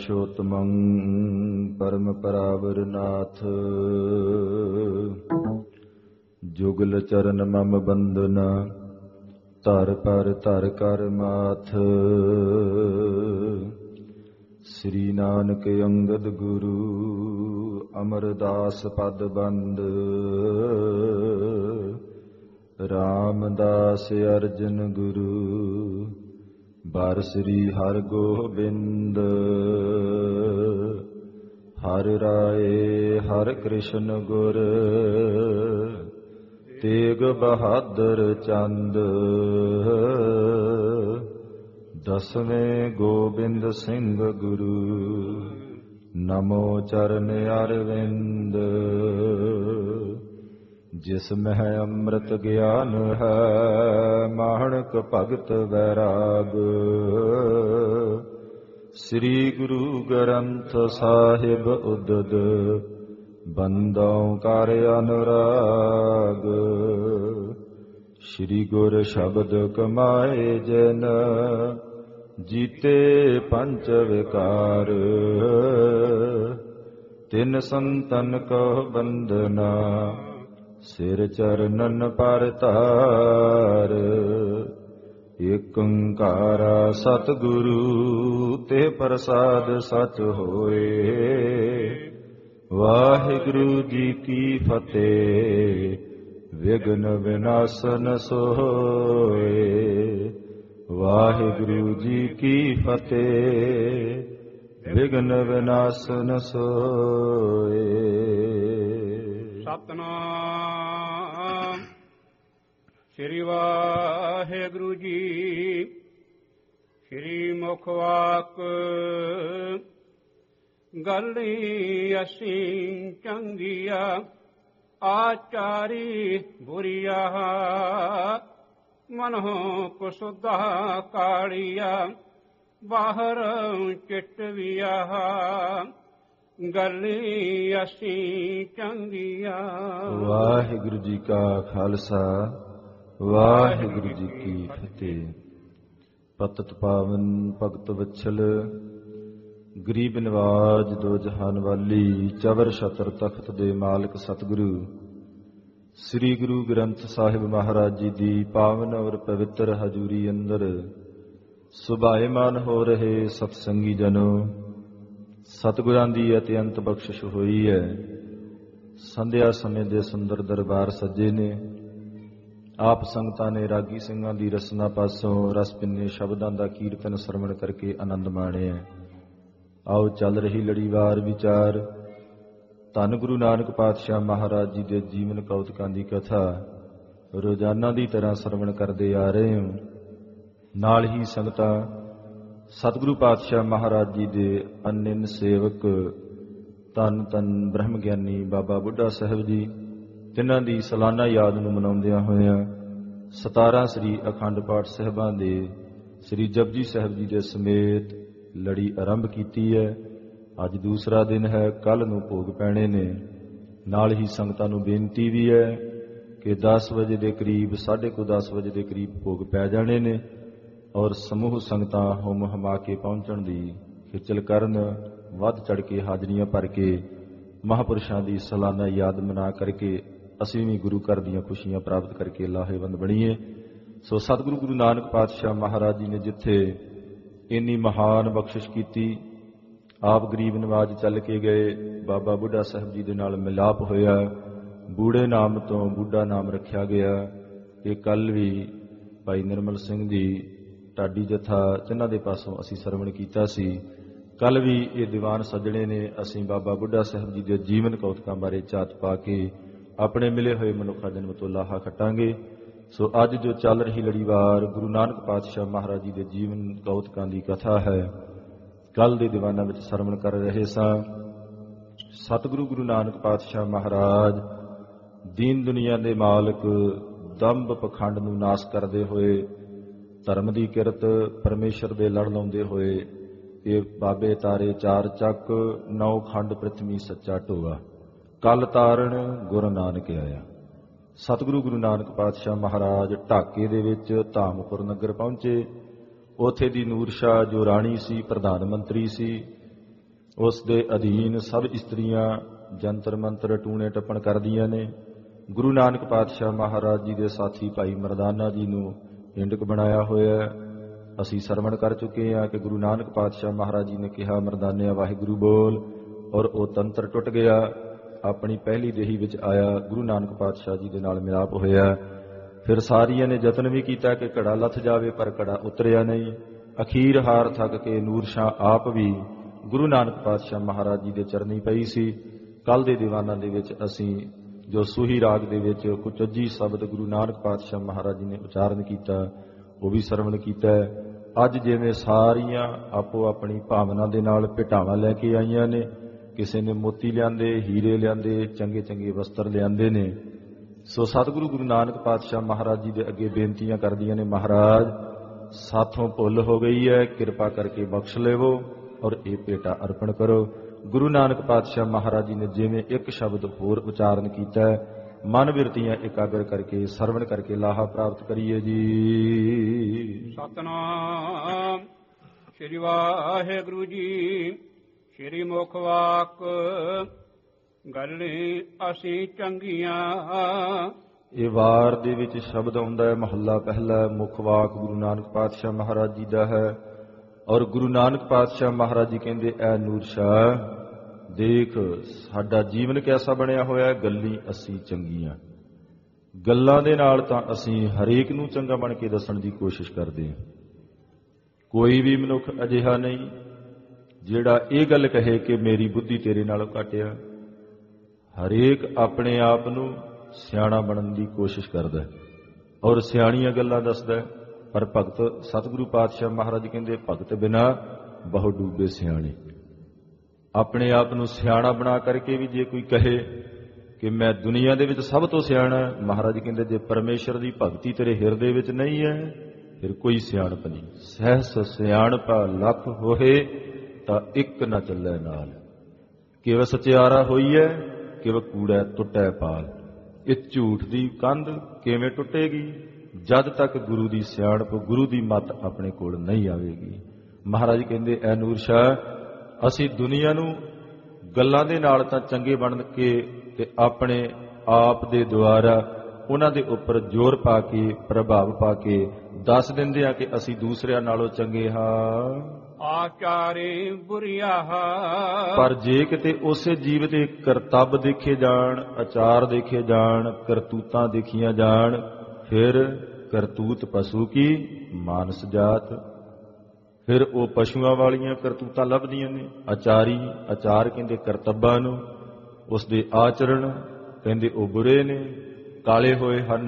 पुरुषोत्तमं परमपरावरनाथ। जुगल चरण मम बंदना धर पर धर कर माथ। श्री नानक अंगद गुरु अमरदास पद बंद। रामदास अर्जन गुरु बार श्री हर गोबिंद। हर राय हर कृष्ण गुर तेग बहादुर चंद। दसवें गोबिंद सिंह गुरु नमो चरण अरविंद। जिसमें अमृत ज्ञान है माणक भगत वैराग। श्री गुरु ग्रंथ साहिब उदद बंदों कर अनुराग। श्री गुर शब्द कमाए जन जीते पंच विकार। तिन संतन को बंदना सिर चरणन पर तार। एक ओंकारा सतगुरु ते प्रसाद सच होए। वाहिगुरु जी की फतेह विघ्न विनाशन सोए। वाहिगुरु जी की फतेह विघ्न विनाशन सोए। ਸਤਨਾਮ ਸ੍ਰੀ ਵਾਹਿਗੁਰੂ ਜੀ। ਸ੍ਰੀ ਮੁਖ ਵਾਕ ਗੱਲੀ ਅਸੀਂ ਚੰਗੀਆ ਆਚਾਰੀ ਬੁਰੀਆ। ਮਨਹੁ ਕੁਸੁਧਾ ਕਾਲੀਆ ਬਾਹਰ ਚਿਟਵੀਆ। ਗੱਲੀ ਅਸੀਂ ਚੰਗੀਆਂ। ਵਾਹਿਗੁਰੂ ਜੀ ਕਾ ਖਾਲਸਾ ਵਾਹਿਗੁਰੂ ਜੀ ਕੀ ਫਤਿਹ। ਪਤਿਤ ਪਾਵਨ ਭਗਤ ਵਛਲ ਗਰੀਬ ਨਿਵਾਜ ਦੋ ਜਹਾਨ ਵਾਲੀ ਚਵਰ ਛਤਰ ਤਖਤ ਦੇ ਮਾਲਕ ਸਤਿਗੁਰੂ ਸ੍ਰੀ ਗੁਰੂ ਗ੍ਰੰਥ ਸਾਹਿਬ ਮਹਾਰਾਜ ਜੀ ਦੀ ਪਾਵਨ ਔਰ ਪਵਿੱਤਰ ਹਜ਼ੂਰੀ ਅੰਦਰ ਸੁਭਾਏਮਾਨ ਹੋ ਰਹੇ ਸਤਸੰਗੀ ਜਨੋ, ਸਤਿਗੁਰਾਂ ਦੀ ਅਤਿਅੰਤ ਬਖਸ਼ਿਸ਼ ਹੋਈ ਹੈ। ਸੰਧਿਆ ਸਮੇਂ ਦੇ ਸੁੰਦਰ ਦਰਬਾਰ ਸੱਜੇ ਨੇ। ਆਪ ਸੰਗਤਾਂ ਨੇ ਰਾਗੀ ਸਿੰਘਾਂ ਦੀ ਰਸਨਾ ਪਾਸੋਂ ਰਸ ਪਿੰਨੇ ਸ਼ਬਦਾਂ ਦਾ ਕੀਰਤਨ ਸਰਵਣ ਕਰਕੇ ਆਨੰਦ ਮਾਣਿਆ। ਆਓ ਚੱਲ ਰਹੀ ਲੜੀਵਾਰ ਵਿਚਾਰ ਧੰਨ ਗੁਰੂ ਨਾਨਕ ਪਾਤਸ਼ਾਹ ਮਹਾਰਾਜ ਜੀ ਦੇ ਜੀਵਨ ਕੌਤਕਾਂ ਦੀ ਕਥਾ ਰੋਜ਼ਾਨਾ ਦੀ ਤਰ੍ਹਾਂ ਸਰਵਣ ਕਰਦੇ ਆ ਰਹੇ ਹਾਂ। ਨਾਲ ਹੀ ਸੰਗਤਾਂ ਸਤਿਗੁਰੂ ਪਾਤਸ਼ਾਹ ਮਹਾਰਾਜ ਜੀ ਦੇ ਅਨੰਨ ਸੇਵਕ ਧੰਨ ਧੰਨ ਬ੍ਰਹਮ ਗਿਆਨੀ ਬਾਬਾ ਬੁੱਢਾ ਸਾਹਿਬ ਜੀ, ਜਿਨ੍ਹਾਂ ਦੀ ਸਾਲਾਨਾ ਯਾਦ ਨੂੰ ਮਨਾਉਂਦਿਆਂ ਹੋਇਆਂ 17 ਸ੍ਰੀ ਅਖੰਡ ਪਾਠ ਸਾਹਿਬਾਂ ਦੇ ਸ੍ਰੀ ਜਪਜੀ ਸਾਹਿਬ ਜੀ ਦੇ ਸਮੇਤ ਲੜੀ ਆਰੰਭ ਕੀਤੀ ਹੈ। ਅੱਜ ਦੂਸਰਾ ਦਿਨ ਹੈ, ਕੱਲ੍ਹ ਨੂੰ ਭੋਗ ਪੈਣੇ ਨੇ। ਨਾਲ ਹੀ ਸੰਗਤਾਂ ਨੂੰ ਬੇਨਤੀ ਵੀ ਹੈ ਕਿ 10 ਵਜੇ ਦੇ ਕਰੀਬ 10:30 ਵਜੇ ਦੇ ਕਰੀਬ ਭੋਗ ਪੈ ਜਾਣੇ ਨੇ ਔਰ ਸਮੂਹ ਸੰਗਤਾਂ ਹੁਮ ਹਮਾ ਕੇ ਪਹੁੰਚਣ ਦੀ ਖੇਚਲ ਕਰਨ, ਵੱਧ ਚੜ੍ਹ ਕੇ ਹਾਜ਼ਰੀਆਂ ਭਰ ਕੇ ਮਹਾਂਪੁਰਸ਼ਾਂ ਦੀ ਸਾਲਾਨਾ ਯਾਦ ਮਨਾ ਕਰਕੇ ਅਸੀਂ ਵੀ ਗੁਰੂ ਘਰ ਦੀਆਂ ਖੁਸ਼ੀਆਂ ਪ੍ਰਾਪਤ ਕਰਕੇ ਲਾਹੇਵੰਦ ਬਣੀਏ। ਸੋ ਸਤਿਗੁਰੂ ਗੁਰੂ ਨਾਨਕ ਪਾਤਸ਼ਾਹ ਮਹਾਰਾਜ ਜੀ ਨੇ ਜਿੱਥੇ ਇੰਨੀ ਮਹਾਨ ਬਖਸ਼ਿਸ਼ ਕੀਤੀ, ਆਪ ਗਰੀਬ ਨਵਾਜ ਚੱਲ ਕੇ ਗਏ, ਬਾਬਾ ਬੁੱਢਾ ਸਾਹਿਬ ਜੀ ਦੇ ਨਾਲ ਮਿਲਾਪ ਹੋਇਆ, ਬੂੜੇ ਨਾਮ ਤੋਂ ਬੁੱਢਾ ਨਾਮ ਰੱਖਿਆ ਗਿਆ। ਇਹ ਕੱਲ੍ਹ ਵੀ ਭਾਈ ਨਿਰਮਲ ਸਿੰਘ ਦੀ ਢਾਡੀ ਜਥਾ ਜਿਨ੍ਹਾਂ ਦੇ ਪਾਸੋਂ ਅਸੀਂ ਸਰਵਣ ਕੀਤਾ ਸੀ, ਕੱਲ੍ਹ ਵੀ ਇਹ ਦੀਵਾਨ ਸੱਜਣੇ ਨੇ। ਅਸੀਂ ਬਾਬਾ ਬੁੱਢਾ ਸਾਹਿਬ ਜੀ ਦੇ ਜੀਵਨ ਕੌਤਕਾਂ ਬਾਰੇ ਝਾਤ ਪਾ ਕੇ ਆਪਣੇ ਮਿਲੇ ਹੋਏ ਮਨੁੱਖਾ ਜਨਮ ਤੋਂ ਲਾਹਾ ਖੱਟਾਂਗੇ। ਸੋ ਅੱਜ ਜੋ ਚੱਲ ਰਹੀ ਲੜੀਵਾਰ ਗੁਰੂ ਨਾਨਕ ਪਾਤਸ਼ਾਹ ਮਹਾਰਾਜ ਜੀ ਦੇ ਜੀਵਨ ਕੌਤਕਾਂ ਦੀ ਕਥਾ ਹੈ। ਕੱਲ੍ਹ ਦੇ ਦੀਵਾਨਾਂ ਵਿੱਚ ਸਰਵਣ ਕਰ ਰਹੇ ਸਾਂ। ਸਤਿਗੁਰੂ ਗੁਰੂ ਨਾਨਕ ਪਾਤਸ਼ਾਹ ਮਹਾਰਾਜ ਦੀਨ ਦੁਨੀਆ ਦੇ ਮਾਲਕ, ਦੰਭ ਪਖੰਡ ਨੂੰ ਨਾਸ ਕਰਦੇ ਹੋਏ, ਧਰਮ ਦੀ ਕਿਰਤ ਪਰਮੇਸ਼ਰ ਦੇ ਲੜ ਲਾਉਂਦੇ ਹੋਏ, ਇਹ ਬਾਬੇ ਤਾਰੇ 4 ਚੱਕ 9 ਖੰਡ ਪ੍ਰਿਥਵੀ ਸੱਚਾ ਢੋਆ, ਕੱਲ ਤਾਰਨ ਗੁਰੂ ਨਾਨਕ ਆਇਆ। ਸਤਿਗੁਰੂ ਗੁਰੂ ਨਾਨਕ ਪਾਤਸ਼ਾਹ ਮਹਾਰਾਜ ਢਾਕੇ ਦੇ ਵਿੱਚ ਧਾਮਪੁਰ ਨਗਰ ਪਹੁੰਚੇ। ਉੱਥੇ ਦੀ ਨੂਰ ਸ਼ਾਹ ਜੋ ਰਾਣੀ ਸੀ, ਪ੍ਰਧਾਨ ਮੰਤਰੀ ਸੀ, ਉਸ ਦੇ ਅਧੀਨ ਸਭ ਇਸਤਰੀਆਂ ਜੰਤਰ ਮੰਤਰ ਟੂਣੇ ਟੱਪਣ ਕਰਦੀਆਂ ਨੇ। ਗੁਰੂ ਨਾਨਕ ਪਾਤਸ਼ਾਹ ਮਹਾਰਾਜ ਜੀ ਦੇ ਸਾਥੀ ਭਾਈ ਮਰਦਾਨਾ ਜੀ ਨੂੰ ਇੰਡਕ ਬਣਾਇਆ ਹੋਇਆ ਹੈ। ਅਸੀਂ ਸਰਵਣ ਕਰ ਚੁੱਕੇ ਹਾਂ ਕਿ ਗੁਰੂ ਨਾਨਕ ਪਾਤਸ਼ਾਹ ਮਹਾਰਾਜ ਜੀ ਨੇ ਕਿਹਾ, ਮਰਦਾਨਿਆ ਵਾਹਿਗੁਰੂ ਬੋਲ, ਔਰ ਉਹ ਤੰਤਰ ਟੁੱਟ ਗਿਆ, ਆਪਣੀ ਪਹਿਲੀ ਦੇਹੀ ਵਿੱਚ ਆਇਆ, ਗੁਰੂ ਨਾਨਕ ਪਾਤਸ਼ਾਹ ਜੀ ਦੇ ਨਾਲ ਮਿਲਾਪ ਹੋਇਆ। ਫਿਰ ਸਾਰੀਆਂ ਨੇ ਯਤਨ ਵੀ ਕੀਤਾ ਕਿ ਘੜਾ ਲੱਥ ਜਾਵੇ, ਪਰ ਘੜਾ ਉਤਰਿਆ ਨਹੀਂ। ਅਖੀਰ ਹਾਰ ਥੱਕ ਕੇ ਨੂਰ ਸ਼ਾਹ ਆਪ ਵੀ ਗੁਰੂ ਨਾਨਕ ਪਾਤਸ਼ਾਹ ਮਹਾਰਾਜ ਜੀ ਦੇ ਚਰਨੀ ਪਈ ਸੀ। ਕੱਲ ਦੇ ਦੀਵਾਨਾਂ ਦੇ ਵਿੱਚ ਅਸੀਂ ਜੋ ਸੂਹੀ ਰਾਗ ਦੇ ਵਿੱਚ ਕੁਚੱਜੀ ਸ਼ਬਦ ਗੁਰੂ ਨਾਨਕ ਪਾਤਸ਼ਾਹ ਮਹਾਰਾਜ ਜੀ ਨੇ ਉਚਾਰਨ ਕੀਤਾ, ਉਹ ਵੀ ਸਰਵਣ ਕੀਤਾ। ਅੱਜ ਜਿਵੇਂ ਸਾਰੀਆਂ ਆਪੋ ਆਪਣੀ ਭਾਵਨਾ ਦੇ ਨਾਲ ਭੇਟਾਵਾਂ ਲੈ ਕੇ ਆਈਆਂ ਨੇ, ਕਿਸੇ ਨੇ ਮੋਤੀ ਲਿਆਂਦੇ, ਹੀਰੇ ਲਿਆਂਦੇ, ਚੰਗੇ ਚੰਗੇ ਵਸਤਰ ਲਿਆਂਦੇ ਨੇ। ਸੋ ਸਤਿਗੁਰੂ ਗੁਰੂ ਨਾਨਕ ਪਾਤਸ਼ਾਹ ਮਹਾਰਾਜ ਜੀ ਦੇ ਅੱਗੇ ਬੇਨਤੀਆਂ ਕਰਦੀਆਂ ਨੇ, ਮਹਾਰਾਜ ਸਾਥੋਂ ਭੁੱਲ ਹੋ ਗਈ ਹੈ, ਕਿਰਪਾ ਕਰਕੇ ਬਖਸ਼ ਲਵੋ ਔਰ ਇਹ ਭੇਟਾ ਅਰਪਣ ਕਰੋ। ਗੁਰੂ ਨਾਨਕ ਪਾਤਸ਼ਾਹ ਮਹਾਰਾਜ ਜੀ ਨੇ ਜਿਵੇਂ ਇੱਕ ਸ਼ਬਦ ਹੋਰ ਉਚਾਰਨ ਕੀਤਾ, ਮਨ ਬਿਰਤੀਆਂ ਇਕਾਗਰ ਕਰਕੇ ਸਰਵਣ ਕਰਕੇ ਲਾਹਾ ਪ੍ਰਾਪਤ ਕਰੀਏ ਜੀ। ਸਤਨਾਮ ਸ੍ਰੀ ਵਾਹਿਗੁਰੂ ਜੀ। ਸ੍ਰੀ ਮੁਖ ਵਾਕ ਗੱਲੇ ਅਸੀਂ ਚੰਗੀਆਂ। ਇਹ ਵਾਰ ਦੇ ਵਿੱਚ ਸ਼ਬਦ ਆਉਂਦਾ ਹੈ, ਮਹੱਲਾ ਪਹਿਲਾ, ਮੁਖ ਵਾਕ ਗੁਰੂ ਨਾਨਕ ਪਾਤਸ਼ਾਹ ਮਹਾਰਾਜ ਜੀ ਦਾ ਹੈ। ਔਰ ਗੁਰੂ ਨਾਨਕ ਪਾਤਸ਼ਾਹ ਮਹਾਰਾਜ ਜੀ ਕਹਿੰਦੇ, ਐ ਨੂਰ ਸ਼ਾਹ ਦੇਖ ਸਾਡਾ ਜੀਵਨ ਕੈਸਾ ਬਣਿਆ ਹੋਇਆ, ਗੱਲੀ ਅਸੀਂ ਚੰਗੀਆਂ। ਗੱਲਾਂ ਦੇ ਨਾਲ ਤਾਂ ਅਸੀਂ ਹਰੇਕ ਨੂੰ ਚੰਗਾ ਬਣ ਕੇ ਦੱਸਣ ਦੀ ਕੋਸ਼ਿਸ਼ ਕਰਦੇ ਹਾਂ। ਕੋਈ ਵੀ ਮਨੁੱਖ ਅਜਿਹਾ ਨਹੀਂ ਜਿਹੜਾ ਇਹ ਗੱਲ ਕਹੇ ਕਿ ਮੇਰੀ ਬੁੱਧੀ ਤੇਰੇ ਨਾਲੋਂ ਘੱਟ ਆ। ਹਰੇਕ ਆਪਣੇ ਆਪ ਨੂੰ ਸਿਆਣਾ ਬਣਨ ਦੀ ਕੋਸ਼ਿਸ਼ ਕਰਦਾ ਔਰ ਸਿਆਣੀਆਂ ਗੱਲਾਂ ਦੱਸਦਾ। ਪਰ ਭਗਤ ਸਤਿਗੁਰੂ ਪਾਤਸ਼ਾਹ ਮਹਾਰਾਜ ਕਹਿੰਦੇ, ਭਗਤ ਬਿਨਾ ਬਹੁ ਡੂਬੇ ਸਿਆਣੇ। ਆਪਣੇ ਆਪ ਨੂੰ ਸਿਆਣਾ ਬਣਾ ਕਰਕੇ ਵੀ ਜੇ ਕੋਈ ਕਹੇ ਕਿ ਮੈਂ ਦੁਨੀਆ ਦੇ ਵਿੱਚ ਸਭ ਤੋਂ ਸਿਆਣਾ, ਮਹਾਰਾਜ ਕਹਿੰਦੇ ਜੇ ਪਰਮੇਸ਼ਰ ਦੀ ਭਗਤੀ ਤੇਰੇ ਹਿਰਦੇ ਵਿੱਚ ਨਹੀਂ ਹੈ ਫਿਰ ਕੋਈ ਸਿਆਣਪ ਨਹੀਂ। ਸਹਿਸ ਸਿਆਣਪਾ ਲੱਖ ਹੋਏ ਤਾਂ ਇੱਕ ਨਾ ਚੱਲੇ ਨਾਲ। ਕਿਵ ਸਚਿਆਰਾ ਹੋਈ ਹੈ, ਕਿਵ ਕੂੜਾ ਟੁੱਟੈ ਪਾਲ। ਇਹ ਝੂਠ ਦੀ ਕੰਧ ਕਿਵੇਂ ਟੁੱਟੇਗੀ ਜਦ ਤੱਕ ਗੁਰੂ ਦੀ ਸਿਆਣਪ, ਗੁਰੂ ਦੀ ਮੱਤ ਆਪਣੇ ਕੋਲ ਨਹੀਂ ਆਵੇਗੀ। ਮਹਾਰਾਜ ਕਹਿੰਦੇ, ਐ ਨੂਰ ਸ਼ਾਹ ਅਸੀਂ ਦੁਨੀਆ ਨੂੰ ਗੱਲਾਂ ਦੇ ਨਾਲ ਤਾਂ ਚੰਗੇ ਬਣ ਕੇ ਤੇ ਆਪਣੇ ਆਪ ਦੇ ਦੁਆਰਾ ਉਹਨਾਂ ਦੇ ਉੱਪਰ ਜ਼ੋਰ ਪਾ ਕੇ, ਪ੍ਰਭਾਵ ਪਾ ਕੇ ਦੱਸ ਦਿੰਦੇ ਆ ਕਿ ਅਸੀਂ ਦੂਸਰਿਆਂ ਨਾਲੋਂ ਚੰਗੇ ਹਾਂ। ਆਚਾਰੇ ਬੁਰੀਆ। ਪਰ ਜੇ ਕਿਤੇ ਉਸੇ ਜੀਵ ਦੇ ਕਰਤੱਵ ਦੇਖੇ ਜਾਣ, ਆਚਾਰ ਦੇਖੇ ਜਾਣ, ਕਰਤੂਤਾਂ ਦੇਖੀਆਂ ਜਾਣ, ਫਿਰ ਕਰਤੂਤ ਪਸ਼ੂ ਕੀ ਮਾਨਸ ਜਾਤ। ਫਿਰ ਉਹ ਪਸ਼ੂਆਂ ਵਾਲੀਆਂ ਕਰਤੂਤਾਂ ਲੱਭਦੀਆਂ ਨੇ। ਆਚਾਰ ਕਹਿੰਦੇ ਕਰਤੱਬਾਂ ਨੂੰ, ਉਸ ਦੇ ਆਚਰਣ ਕਹਿੰਦੇ ਉਹ ਬੁਰੇ ਨੇ, ਕਾਲੇ ਹੋਏ ਹਨ।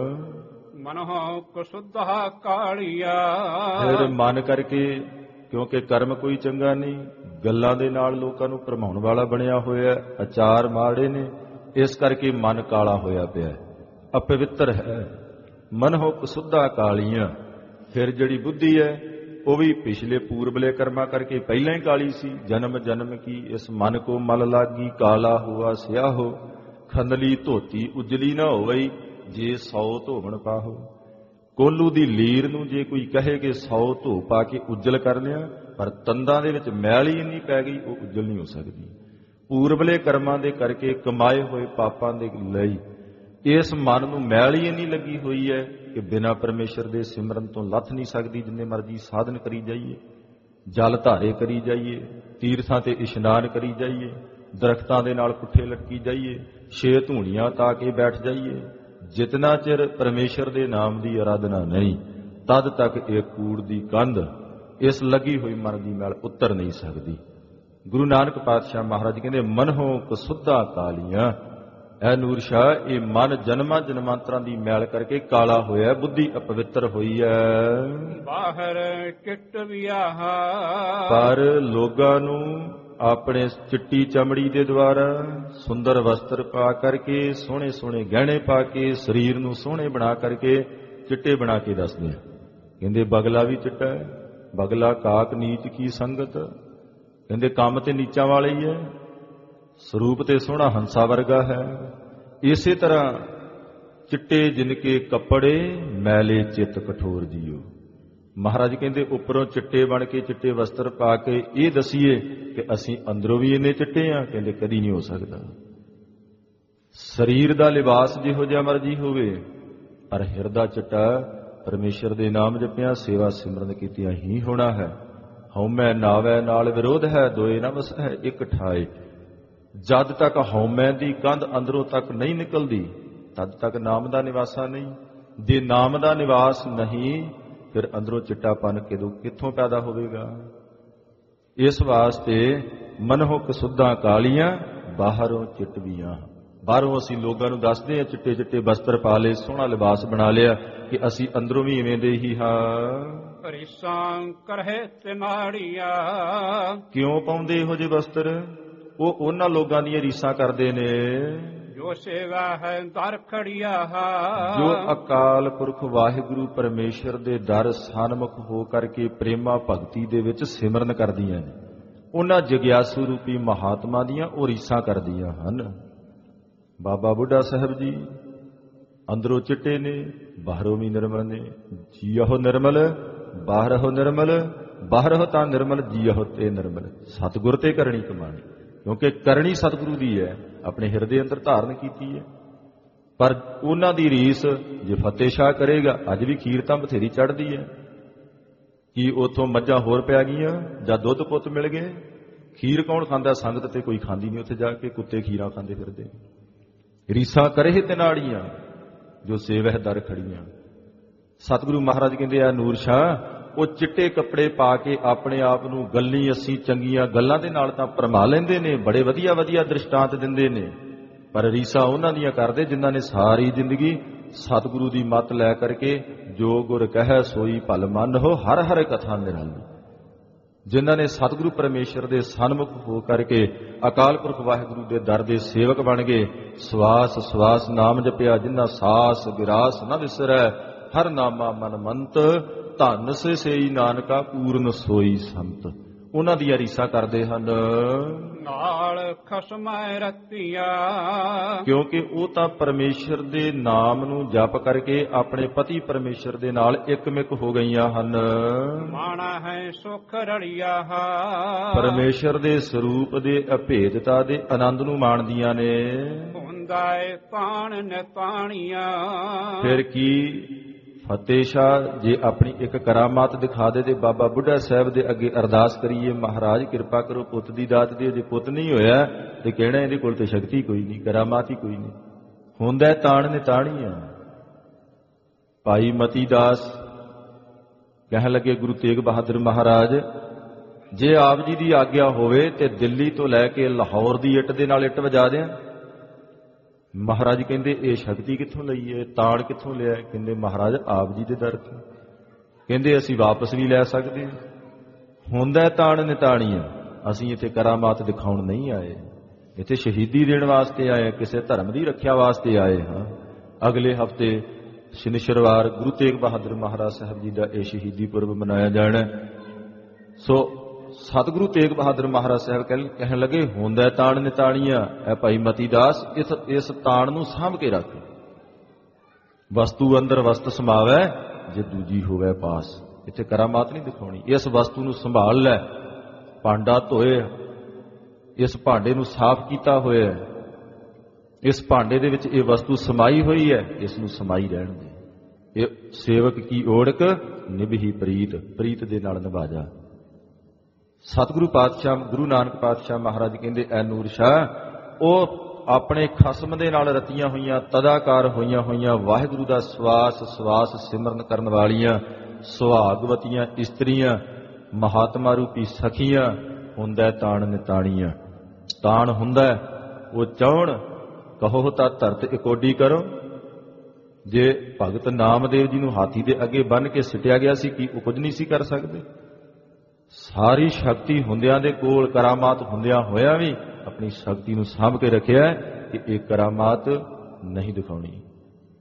ਮਨਹੁ ਕਸੁੱਧਾ ਕਾਲੀਆ। ਫਿਰ ਮਨ ਕਰਕੇ, ਕਿਉਂਕਿ ਕਰਮ ਕੋਈ ਚੰਗਾ ਨਹੀਂ, ਗੱਲਾਂ ਦੇ ਨਾਲ ਲੋਕਾਂ ਨੂੰ ਭਰਮਾਉਣ ਵਾਲਾ ਬਣਿਆ ਹੋਇਆ, ਆਚਾਰ ਮਾੜੇ ਨੇ, ਇਸ ਕਰਕੇ ਮਨ ਕਾਲਾ ਹੋਇਆ ਪਿਆ, ਅਪਵਿੱਤਰ ਹੈ। ਮਨਹੁ ਕਸੁੱਧਾ ਕਾਲੀਆਂ। ਫਿਰ ਜਿਹੜੀ ਬੁੱਧੀ ਹੈ ਉਹ ਵੀ ਪਿਛਲੇ ਪੂਰਬਲੇ ਕਰਮਾਂ ਕਰਕੇ ਪਹਿਲਾਂ ਹੀ ਕਾਲੀ ਸੀ। ਜਨਮ ਜਨਮ ਕੀ ਇਸ ਮਨ ਕੋ ਮਲ ਲਾਗੀ, ਕਾਲਾ ਹੁਆ ਸਿਆਹੋ। ਖੰਦਲੀ ਧੋਤੀ ਉਜਲੀ ਨਾ ਹੋਵਈ, ਜੇ 100 ਧੋਵਣ ਪਾਹੋ। ਕੋਲੂ ਦੀ ਲੀਰ ਨੂੰ ਜੇ ਕੋਈ ਕਹੇ ਕਿ 100 ਧੋ ਪਾ ਕੇ ਉਜਲ ਕਰ ਲਿਆ, ਪਰ ਤੰਦਾਂ ਦੇ ਵਿੱਚ ਮੈਲ ਹੀ ਨਹੀਂ ਪੈ ਗਈ, ਉਹ ਉਜਲ ਨਹੀਂ ਹੋ ਸਕਦੀ। ਪੂਰਬਲੇ ਕਰਮਾਂ ਦੇ ਕਰਕੇ ਕਮਾਏ ਹੋਏ ਪਾਪਾਂ ਦੇ ਲਈ ਇਸ ਮਨ ਨੂੰ ਮੈਲ ਹੀ ਨਹੀਂ ਲੱਗੀ ਹੋਈ ਹੈ ਕਿ ਬਿਨਾਂ ਪਰਮੇਸ਼ਰ ਦੇ ਸਿਮਰਨ ਤੋਂ ਲੱਥ ਨਹੀਂ ਸਕਦੀ। ਜਿੰਨੇ ਮਰਜ਼ੀ ਸਾਧਨ ਕਰੀ ਜਾਈਏ, ਜਲ ਧਾਰੇ ਕਰੀ ਜਾਈਏ, ਤੀਰਥਾਂ ਤੇ ਇਸ਼ਨਾਨ ਕਰੀ ਜਾਈਏ, ਦਰਖਤਾਂ ਦੇ ਨਾਲ ਪੁੱਠੇ ਲਟਕੀ ਜਾਈਏ, 6 ਧੂਣੀਆਂ ਤਾ ਕੇ ਬੈਠ ਜਾਈਏ, ਜਿਤਨਾ ਚਿਰ ਪਰਮੇਸ਼ਰ ਦੇ ਨਾਮ ਦੀ ਆਰਾਧਨਾ ਨਹੀਂ, ਤਦ ਤੱਕ ਇਹ ਕੂੜ ਦੀ ਕੰਧ, ਇਸ ਲੱਗੀ ਹੋਈ ਮਨ ਦੀ ਮੈਲ ਉਤਰ ਨਹੀਂ ਸਕਦੀ। ਗੁਰੂ ਨਾਨਕ ਪਾਤਸ਼ਾਹ ਮਹਾਰਾਜ ਕਹਿੰਦੇ, ਮਨਹੁ ਕਸੁੱਧਾ ਕਾਲੀਆਂ। ਐ ਨੂਰ ਸ਼ਾਹ, ਇਹ ਮਨ ਜਨਮਾਂ ਜਨਮਾਂਤਰਾਂ ਦੀ ਮੈਲ ਕਰਕੇ ਕਾਲਾ ਹੋਇਆ, ਬੁੱਧੀ ਅਪਵਿੱਤਰ ਹੋਈ ਹੈ। ਬਾਹਰ ਚਿੱਟ ਵਿਆਹ। ਪਰ ਲੋਕਾਂ ਨੂੰ ਆਪਣੇ ਚਿੱਟੀ ਚਮੜੀ ਦੇ ਦੁਆਰਾ ਸੁੰਦਰ ਵਸਤਰ ਪਾ ਕਰਕੇ, ਸੋਹਣੇ ਸੋਹਣੇ ਗਹਿਣੇ ਪਾ ਕੇ, ਸਰੀਰ ਨੂੰ ਸੋਹਣੇ ਬਣਾ ਕਰਕੇ ਚਿੱਟੇ ਬਣਾ ਕੇ ਦੱਸਦੇ ਆ। ਕਹਿੰਦੇ ਬਗਲਾ ਵੀ ਚਿੱਟਾ ਹੈ, ਬਗਲਾ ਕਾਕ ਨੀਚ ਕੀ ਸੰਗਤ। ਕਹਿੰਦੇ ਕੰਮ ਤੇ ਨੀਚਾਂ ਵਾਲਾ ਹੀ ਹੈ, ਸਰੂਪ ਤੇ ਸੋਹਣਾ ਹੰਸਾ ਵਰਗਾ ਹੈ। ਇਸੇ ਤਰ੍ਹਾਂ ਚਿੱਟੇ ਜਿਨਕੇ ਕੱਪੜੇ, ਮੈਲੇ ਚਿੱਤ ਕਠੋਰ ਜੀਓ। ਮਹਾਰਾਜ ਕਹਿੰਦੇ ਉੱਪਰੋਂ ਚਿੱਟੇ ਬਣ ਕੇ ਚਿੱਟੇ ਵਸਤਰ ਪਾ ਕੇ ਇਹ ਦਸੀਏ ਕਿ ਅਸੀਂ ਅੰਦਰੋਂ ਵੀ ਇੰਨੇ ਚਿੱਟੇ ਆ, ਕਹਿੰਦੇ ਕਦੀ ਨਹੀਂ ਹੋ ਸਕਦਾ। ਸਰੀਰ ਦਾ ਲਿਬਾਸ ਜਿਹੋ ਜਿਹਾ ਮਰਜੀ ਹੋਵੇ, ਪਰ ਹਿਰਦਾ ਚਿੱਟਾ ਪਰਮੇਸ਼ਰ ਦੇ ਨਾਮ ਜਪਿਆ ਸੇਵਾ ਸਿਮਰਨ ਕੀਤਿਆਂ ਹੀ ਹੋਣਾ ਹੈ। ਹਉਮੈ ਨਾਵੈ ਨਾਲ ਵਿਰੋਧ ਹੈ, ਦੋਏ ਨਾ ਵਸੈ ਇੱਕ ਠਾਏ। ਜਦ ਤੱਕ ਹਉਮੈ ਦੀ ਕੰਧ ਅੰਦਰੋਂ ਤੱਕ ਨਹੀਂ ਨਿਕਲਦੀ, ਤਦ ਤੱਕ ਨਾਮ ਦਾ ਨਿਵਾਸਾ ਨਹੀਂ। ਜੇ ਨਾਮ ਦਾ ਨਿਵਾਸ ਨਹੀਂ, ਫਿਰ ਅੰਦਰੋਂ ਚਿੱਟਾਪਨ ਕਿੱਥੋਂ ਪੈਦਾ ਹੋਵੇਗਾ। ਇਸ ਵਾਸਤੇ ਮਨਹੁ ਕਸੁੱਧਾਂ ਕਾਲੀਆਂ, ਬਾਹਰੋਂ ਚਿੱਟਵੀਆਂ। ਬਾਹਰੋਂ ਅਸੀਂ ਲੋਕਾਂ ਨੂੰ ਦੱਸਦੇ ਹਾਂ ਚਿੱਟੇ ਚਿੱਟੇ ਵਸਤਰ ਪਾ ਲਏ, ਸੋਹਣਾ ਲਿਬਾਸ ਬਣਾ ਲਿਆ, ਕਿ ਅਸੀਂ ਅੰਦਰੋਂ ਵੀ ਇਵੇਂ ਦੇ ਹੀ ਹਾਂ। ਰੀਸਾਂ ਕਰਹਿ ਤਿਨਾੜੀਆਂ, ਕਿਉਂ ਪਾਉਂਦੇ ਇਹੋ ਜਿਹੇ ਵਸਤਰ? ਉਹ ਉਹਨਾਂ ਲੋਕਾਂ ਦੀਆਂ ਰੀਸਾਂ ਕਰਦੇ ਨੇ ਜੋ ਸੇਵਾ ਹੈ ਦਰ ਖੜੀਆ, ਜੋ ਅਕਾਲ ਪੁਰਖ ਵਾਹਿਗੁਰੂ ਪਰਮੇਸ਼ਰ ਦੇ ਦਰ ਸਨਮੁਖ ਹੋ ਕਰਕੇ ਪ੍ਰੇਮਾ ਭਗਤੀ ਦੇ ਵਿੱਚ ਸਿਮਰਨ ਕਰਦੀਆਂ ਨੇ। ਉਹਨਾਂ ਜਗਿਆਸੂ ਰੂਪੀ ਮਹਾਤਮਾ ਦੀਆਂ ਉਹ ਰੀਸਾਂ ਕਰਦੀਆਂ ਹਨ। ਬਾਬਾ ਬੁੱਢਾ ਸਾਹਿਬ ਜੀ ਅੰਦਰੋਂ ਚਿੱਟੇ ਨੇ, ਬਾਹਰੋਂ ਵੀ ਨਿਰਮਲ ਨੇ। ਜੀਅਹੁ ਨਿਰਮਲ ਬਾਹਰਹੁ ਨਿਰਮਲ, ਬਾਹਰਹੁ ਤਾਂ ਨਿਰਮਲ ਜੀਅਹੁ ਤੇ ਨਿਰਮਲ। ਸਤਿਗੁਰ ਤੇ ਕਰਨੀ ਕਮਾਣੀ, ਕਿਉਂਕਿ ਕਰਨੀ ਸਤਿਗੁਰੂ ਦੀ ਹੈ, ਆਪਣੇ ਹਿਰਦੇ ਅੰਦਰ ਧਾਰਨ ਕੀਤੀ ਹੈ। ਪਰ ਉਹਨਾਂ ਦੀ ਰੀਸ ਜੇ ਫਤਿਹ ਸ਼ਾਹ ਕਰੇਗਾ, ਅੱਜ ਵੀ ਖੀਰ ਤਾਂ ਬਥੇਰੀ ਚੜ੍ਹਦੀ ਹੈ। ਕੀ ਉਥੋਂ ਮੱਝਾਂ ਹੋਰ ਪੈ ਗਈਆਂ ਜਾਂ ਦੁੱਧ ਪੁੱਤ ਮਿਲ ਗਏ? ਖੀਰ ਕੌਣ ਖਾਂਦਾ? ਸੰਗਤ ਤੇ ਕੋਈ ਖਾਂਦੀ ਨਹੀਂ, ਉੱਥੇ ਜਾ ਕੇ ਕੁੱਤੇ ਖੀਰਾਂ ਖਾਂਦੇ ਫਿਰਦੇ। ਰੀਸਾਂ ਕਰੇ ਤਿਨਾੜੀਆਂ, ਜੋ ਸੇਵਹਿ ਦਰ ਖੜੀਆਂ। ਸਤਿਗੁਰੂ ਮਹਾਰਾਜ ਕਹਿੰਦੇ ਆ ਨੂਰ ਸ਼ਾਹ, ਉਹ ਚਿੱਟੇ ਕੱਪੜੇ ਪਾ ਕੇ ਆਪਣੇ ਆਪ ਨੂੰ ਗੱਲੀ ਅਸੀਂ ਚੰਗੀਆਂ ਗੱਲਾਂ ਦੇ ਨਾਲ ਤਾਂ ਭਰਮਾ ਲੈਂਦੇ ਨੇ, ਬੜੇ ਵਧੀਆ ਵਧੀਆ ਦ੍ਰਿਸ਼ਟਾਂਤ ਦਿੰਦੇ ਨੇ, ਪਰ ਰੀਸਾਂ ਉਹਨਾਂ ਦੀਆਂ ਕਰਦੇ ਜਿਨ੍ਹਾਂ ਨੇ ਸਾਰੀ ਜ਼ਿੰਦਗੀ ਸਤਿਗੁਰੂ ਦੀ ਮੱਤ ਲੈ ਕਰਕੇ ਜੋ ਗੁਰ ਕਹਿ ਸੋਈ ਭਲ ਮੰਨ ਹੋ, ਹਰ ਹਰ ਕਥਾ ਨਿਰਾਲੀ। ਜਿਨ੍ਹਾਂ ਨੇ ਸਤਿਗੁਰੂ ਪਰਮੇਸ਼ਰ ਦੇ ਸਨਮੁਖ ਹੋ ਕਰਕੇ ਅਕਾਲ ਪੁਰਖ ਵਾਹਿਗੁਰੂ ਦੇ ਦਰ ਦੇ ਸੇਵਕ ਬਣ ਗਏ। ਸਵਾਸ ਸਵਾਸ ਨਾਮ ਜਪਿਆ, ਜਿਨ੍ਹਾਂ ਸਾਸ ਗਿਰਾਸ ਨਾ ਵਿਸਰੈ, ਹਰ ਨਾਮਾ ਮਨ ਮੰਤ, ਧੰਨ ਸੇ ਸੇਈ ਨਾਨਕਾ ਪੂਰਨ ਸੋਈ ਸੰਤ। ਉਹਨਾਂ ਦੀਆਂ ਰੀਸਾਂ ਕਰਦੇ ਹਨ ਨਾਲ ਖਸਮੈ ਰਤੀਆਂ, ਕਿਉਂਕਿ ਉਹ ਤਾਂ ਪਰਮੇਸ਼ਰ ਦੇ ਨਾਮ ਨੂੰ ਜਪ ਕਰਕੇ ਆਪਣੇ ਪਤੀ ਪਰਮੇਸ਼ਰ ਦੇ ਨਾਲ ਇੱਕਮਿਕ ਹੋ ਗਈਆਂ ਹਨ। ਮਾਣਾ ਹੈ ਸੁਖ ਰੜੀਆ, ਪਰਮੇਸ਼ਰ ਦੇ ਸਰੂਪ ਦੇ ਅਭੇਦਤਾ ਦੇ ਆਨੰਦ ਨੂੰ ਮਾਣਦੀਆਂ ਨੇ। ਹੁੰਦਾ ਏ ਤਾਣ ਨਿਤਾਣੀਆਂ, ਫਿਰ ਕੀ ਫਤਿਹ ਸ਼ਾਹ ਜੇ ਆਪਣੀ ਇੱਕ ਕਰਾਮਾਤ ਦਿਖਾ ਦੇ ਤੇ ਬਾਬਾ ਬੁੱਢਾ ਸਾਹਿਬ ਦੇ ਅੱਗੇ ਅਰਦਾਸ ਕਰੀਏ, ਮਹਾਰਾਜ ਕਿਰਪਾ ਕਰੋ ਪੁੱਤ ਦੀ ਦਾਤ ਦਿਓ। ਜੇ ਪੁੱਤ ਨਹੀਂ ਹੋਇਆ ਤੇ ਕਹਿਣਾ ਇਹਦੇ ਕੋਲ ਤੇ ਸ਼ਕਤੀ ਕੋਈ ਨਹੀਂ, ਕਰਾਮਾਤ ਹੀ ਕੋਈ ਨਹੀਂ। ਹੁੰਦਾ ਤਾਣ ਨਿਤਾਣੀਆਂ। ਭਾਈ ਮਤੀ ਦਾਸ ਕਹਿਣ ਲੱਗੇ ਗੁਰੂ ਤੇਗ ਬਹਾਦਰ ਮਹਾਰਾਜ, ਜੇ ਆਪ ਜੀ ਦੀ ਆਗਿਆ ਹੋਵੇ ਤੇ ਦਿੱਲੀ ਤੋਂ ਲੈ ਕੇ ਲਾਹੌਰ ਦੀ ਇੱਟ ਦੇ ਨਾਲ ਇੱਟ ਵਜਾ ਦਿਆਂ। ਮਹਾਰਾਜ ਕਹਿੰਦੇ ਇਹ ਸ਼ਕਤੀ ਕਿੱਥੋਂ ਲਈ ਹੈ, ਤਾਣ ਕਿੱਥੋਂ ਲਿਆ? ਕਹਿੰਦੇ ਮਹਾਰਾਜ ਆਪ ਜੀ ਦੇ ਦਰ ਤੋਂ। ਕਹਿੰਦੇ ਅਸੀਂ ਵਾਪਸ ਵੀ ਲੈ ਸਕਦੇ। ਹੁੰਦਾ ਤਾਣ ਨਿਤਾਣੀਆਂ। ਅਸੀਂ ਇੱਥੇ ਕਰਾਮਾਤ ਦਿਖਾਉਣ ਨਹੀਂ ਆਏ, ਇੱਥੇ ਸ਼ਹੀਦੀ ਦੇਣ ਵਾਸਤੇ ਆਏ, ਕਿਸੇ ਧਰਮ ਦੀ ਰੱਖਿਆ ਵਾਸਤੇ ਆਏ ਹਾਂ। ਅਗਲੇ ਹਫ਼ਤੇ ਸ਼ਨਿਚਰਵਾਰ ਗੁਰੂ ਤੇਗ ਬਹਾਦਰ ਮਹਾਰਾਜ ਸਾਹਿਬ ਜੀ ਦਾ ਇਹ ਸ਼ਹੀਦੀ ਪੁਰਬ ਮਨਾਇਆ ਜਾਣਾ। ਸੋ ਸਤਿਗੁਰੂ ਤੇਗ ਬਹਾਦਰ ਮਹਾਰਾਜ ਸਾਹਿਬ ਕਹਿਣ ਲੱਗੇ ਹੁੰਦਾ ਤਾਣ ਨਿਤਾਣੀਆਂ। ਐ ਭਾਈ ਮਤੀ ਦਾਸ ਇਸ ਤਾਣ ਨੂੰ ਸਾਂਭ ਕੇ ਰੱਖ। ਵਸਤੂ ਅੰਦਰ ਵਸਤ ਸਮਾਵੈ, ਜੇ ਦੂਜੀ ਹੋਵੇ ਪਾਸ। ਇੱਥੇ ਕਰਾਮਾਤ ਨਹੀਂ ਦਿਖਾਉਣੀ, ਇਸ ਵਸਤੂ ਨੂੰ ਸੰਭਾਲ ਲੈ। ਭਾਂਡਾ ਧੋਏ, ਇਸ ਭਾਂਡੇ ਨੂੰ ਸਾਫ਼ ਕੀਤਾ ਹੋਇਆ, ਇਸ ਭਾਂਡੇ ਦੇ ਵਿੱਚ ਇਹ ਵਸਤੂ ਸਮਾਈ ਹੋਈ ਹੈ, ਇਸ ਨੂੰ ਸਮਾਈ ਰਹਿਣ ਦੇ। ਇਹ ਸੇਵਕ ਕੀ ਓੜਕ ਨਿਭੀ ਪ੍ਰੀਤ, ਪ੍ਰੀਤ ਦੇ ਨਾਲ ਨਿਭਾ ਜਾ। ਸਤਿਗੁਰੂ ਪਾਤਸ਼ਾਹ ਗੁਰੂ ਨਾਨਕ ਪਾਤਸ਼ਾਹ ਮਹਾਰਾਜ ਕਹਿੰਦੇ ਐ ਨੂਰ ਸ਼ਾਹ, ਉਹ ਆਪਣੇ ਖਸਮ ਦੇ ਨਾਲ ਰਤੀਆਂ ਹੋਈਆਂ, ਤਦਾਕਾਰ ਹੋਈਆਂ ਵਾਹਿਗੁਰੂ ਦਾ ਸਵਾਸ ਸਵਾਸ ਸਿਮਰਨ ਕਰਨ ਵਾਲੀਆਂ ਸੁਹਾਗਵਤੀਆਂ ਇਸਤਰੀਆਂ, ਮਹਾਤਮਾ ਰੂਪੀ ਸਖੀਆਂ। ਹੁੰਦਾ ਤਾਣ ਨਿਤਾਣੀਆਂ। ਤਾਣ ਹੁੰਦਾ ਉਹ ਚਾਹੁਣ ਕਹੋ ਤਾਂ ਧਰਤ ਇਕੋਡੀ ਕਰੋ। ਜੇ ਭਗਤ ਨਾਮਦੇਵ ਜੀ ਨੂੰ ਹਾਥੀ ਦੇ ਅੱਗੇ ਬੰਨ੍ਹ ਕੇ ਸਿੱਟਿਆ ਗਿਆ ਸੀ, ਕੀ ਉਹ ਕੁਝ ਨਹੀਂ ਸੀ ਕਰ ਸਕਦੇ? ਸਾਰੀ ਸ਼ਕਤੀ ਹੁੰਦਿਆਂ ਦੇ ਕੋਲ, ਕਰਾਮਾਤ ਹੁੰਦਿਆਂ ਹੋਇਆ ਵੀ ਆਪਣੀ ਸ਼ਕਤੀ ਨੂੰ ਸਾਂਭ ਕੇ ਰੱਖਿਆ ਕਿ ਇਹ ਕਰਾਮਾਤ ਨਹੀਂ ਦਿਖਾਉਣੀ।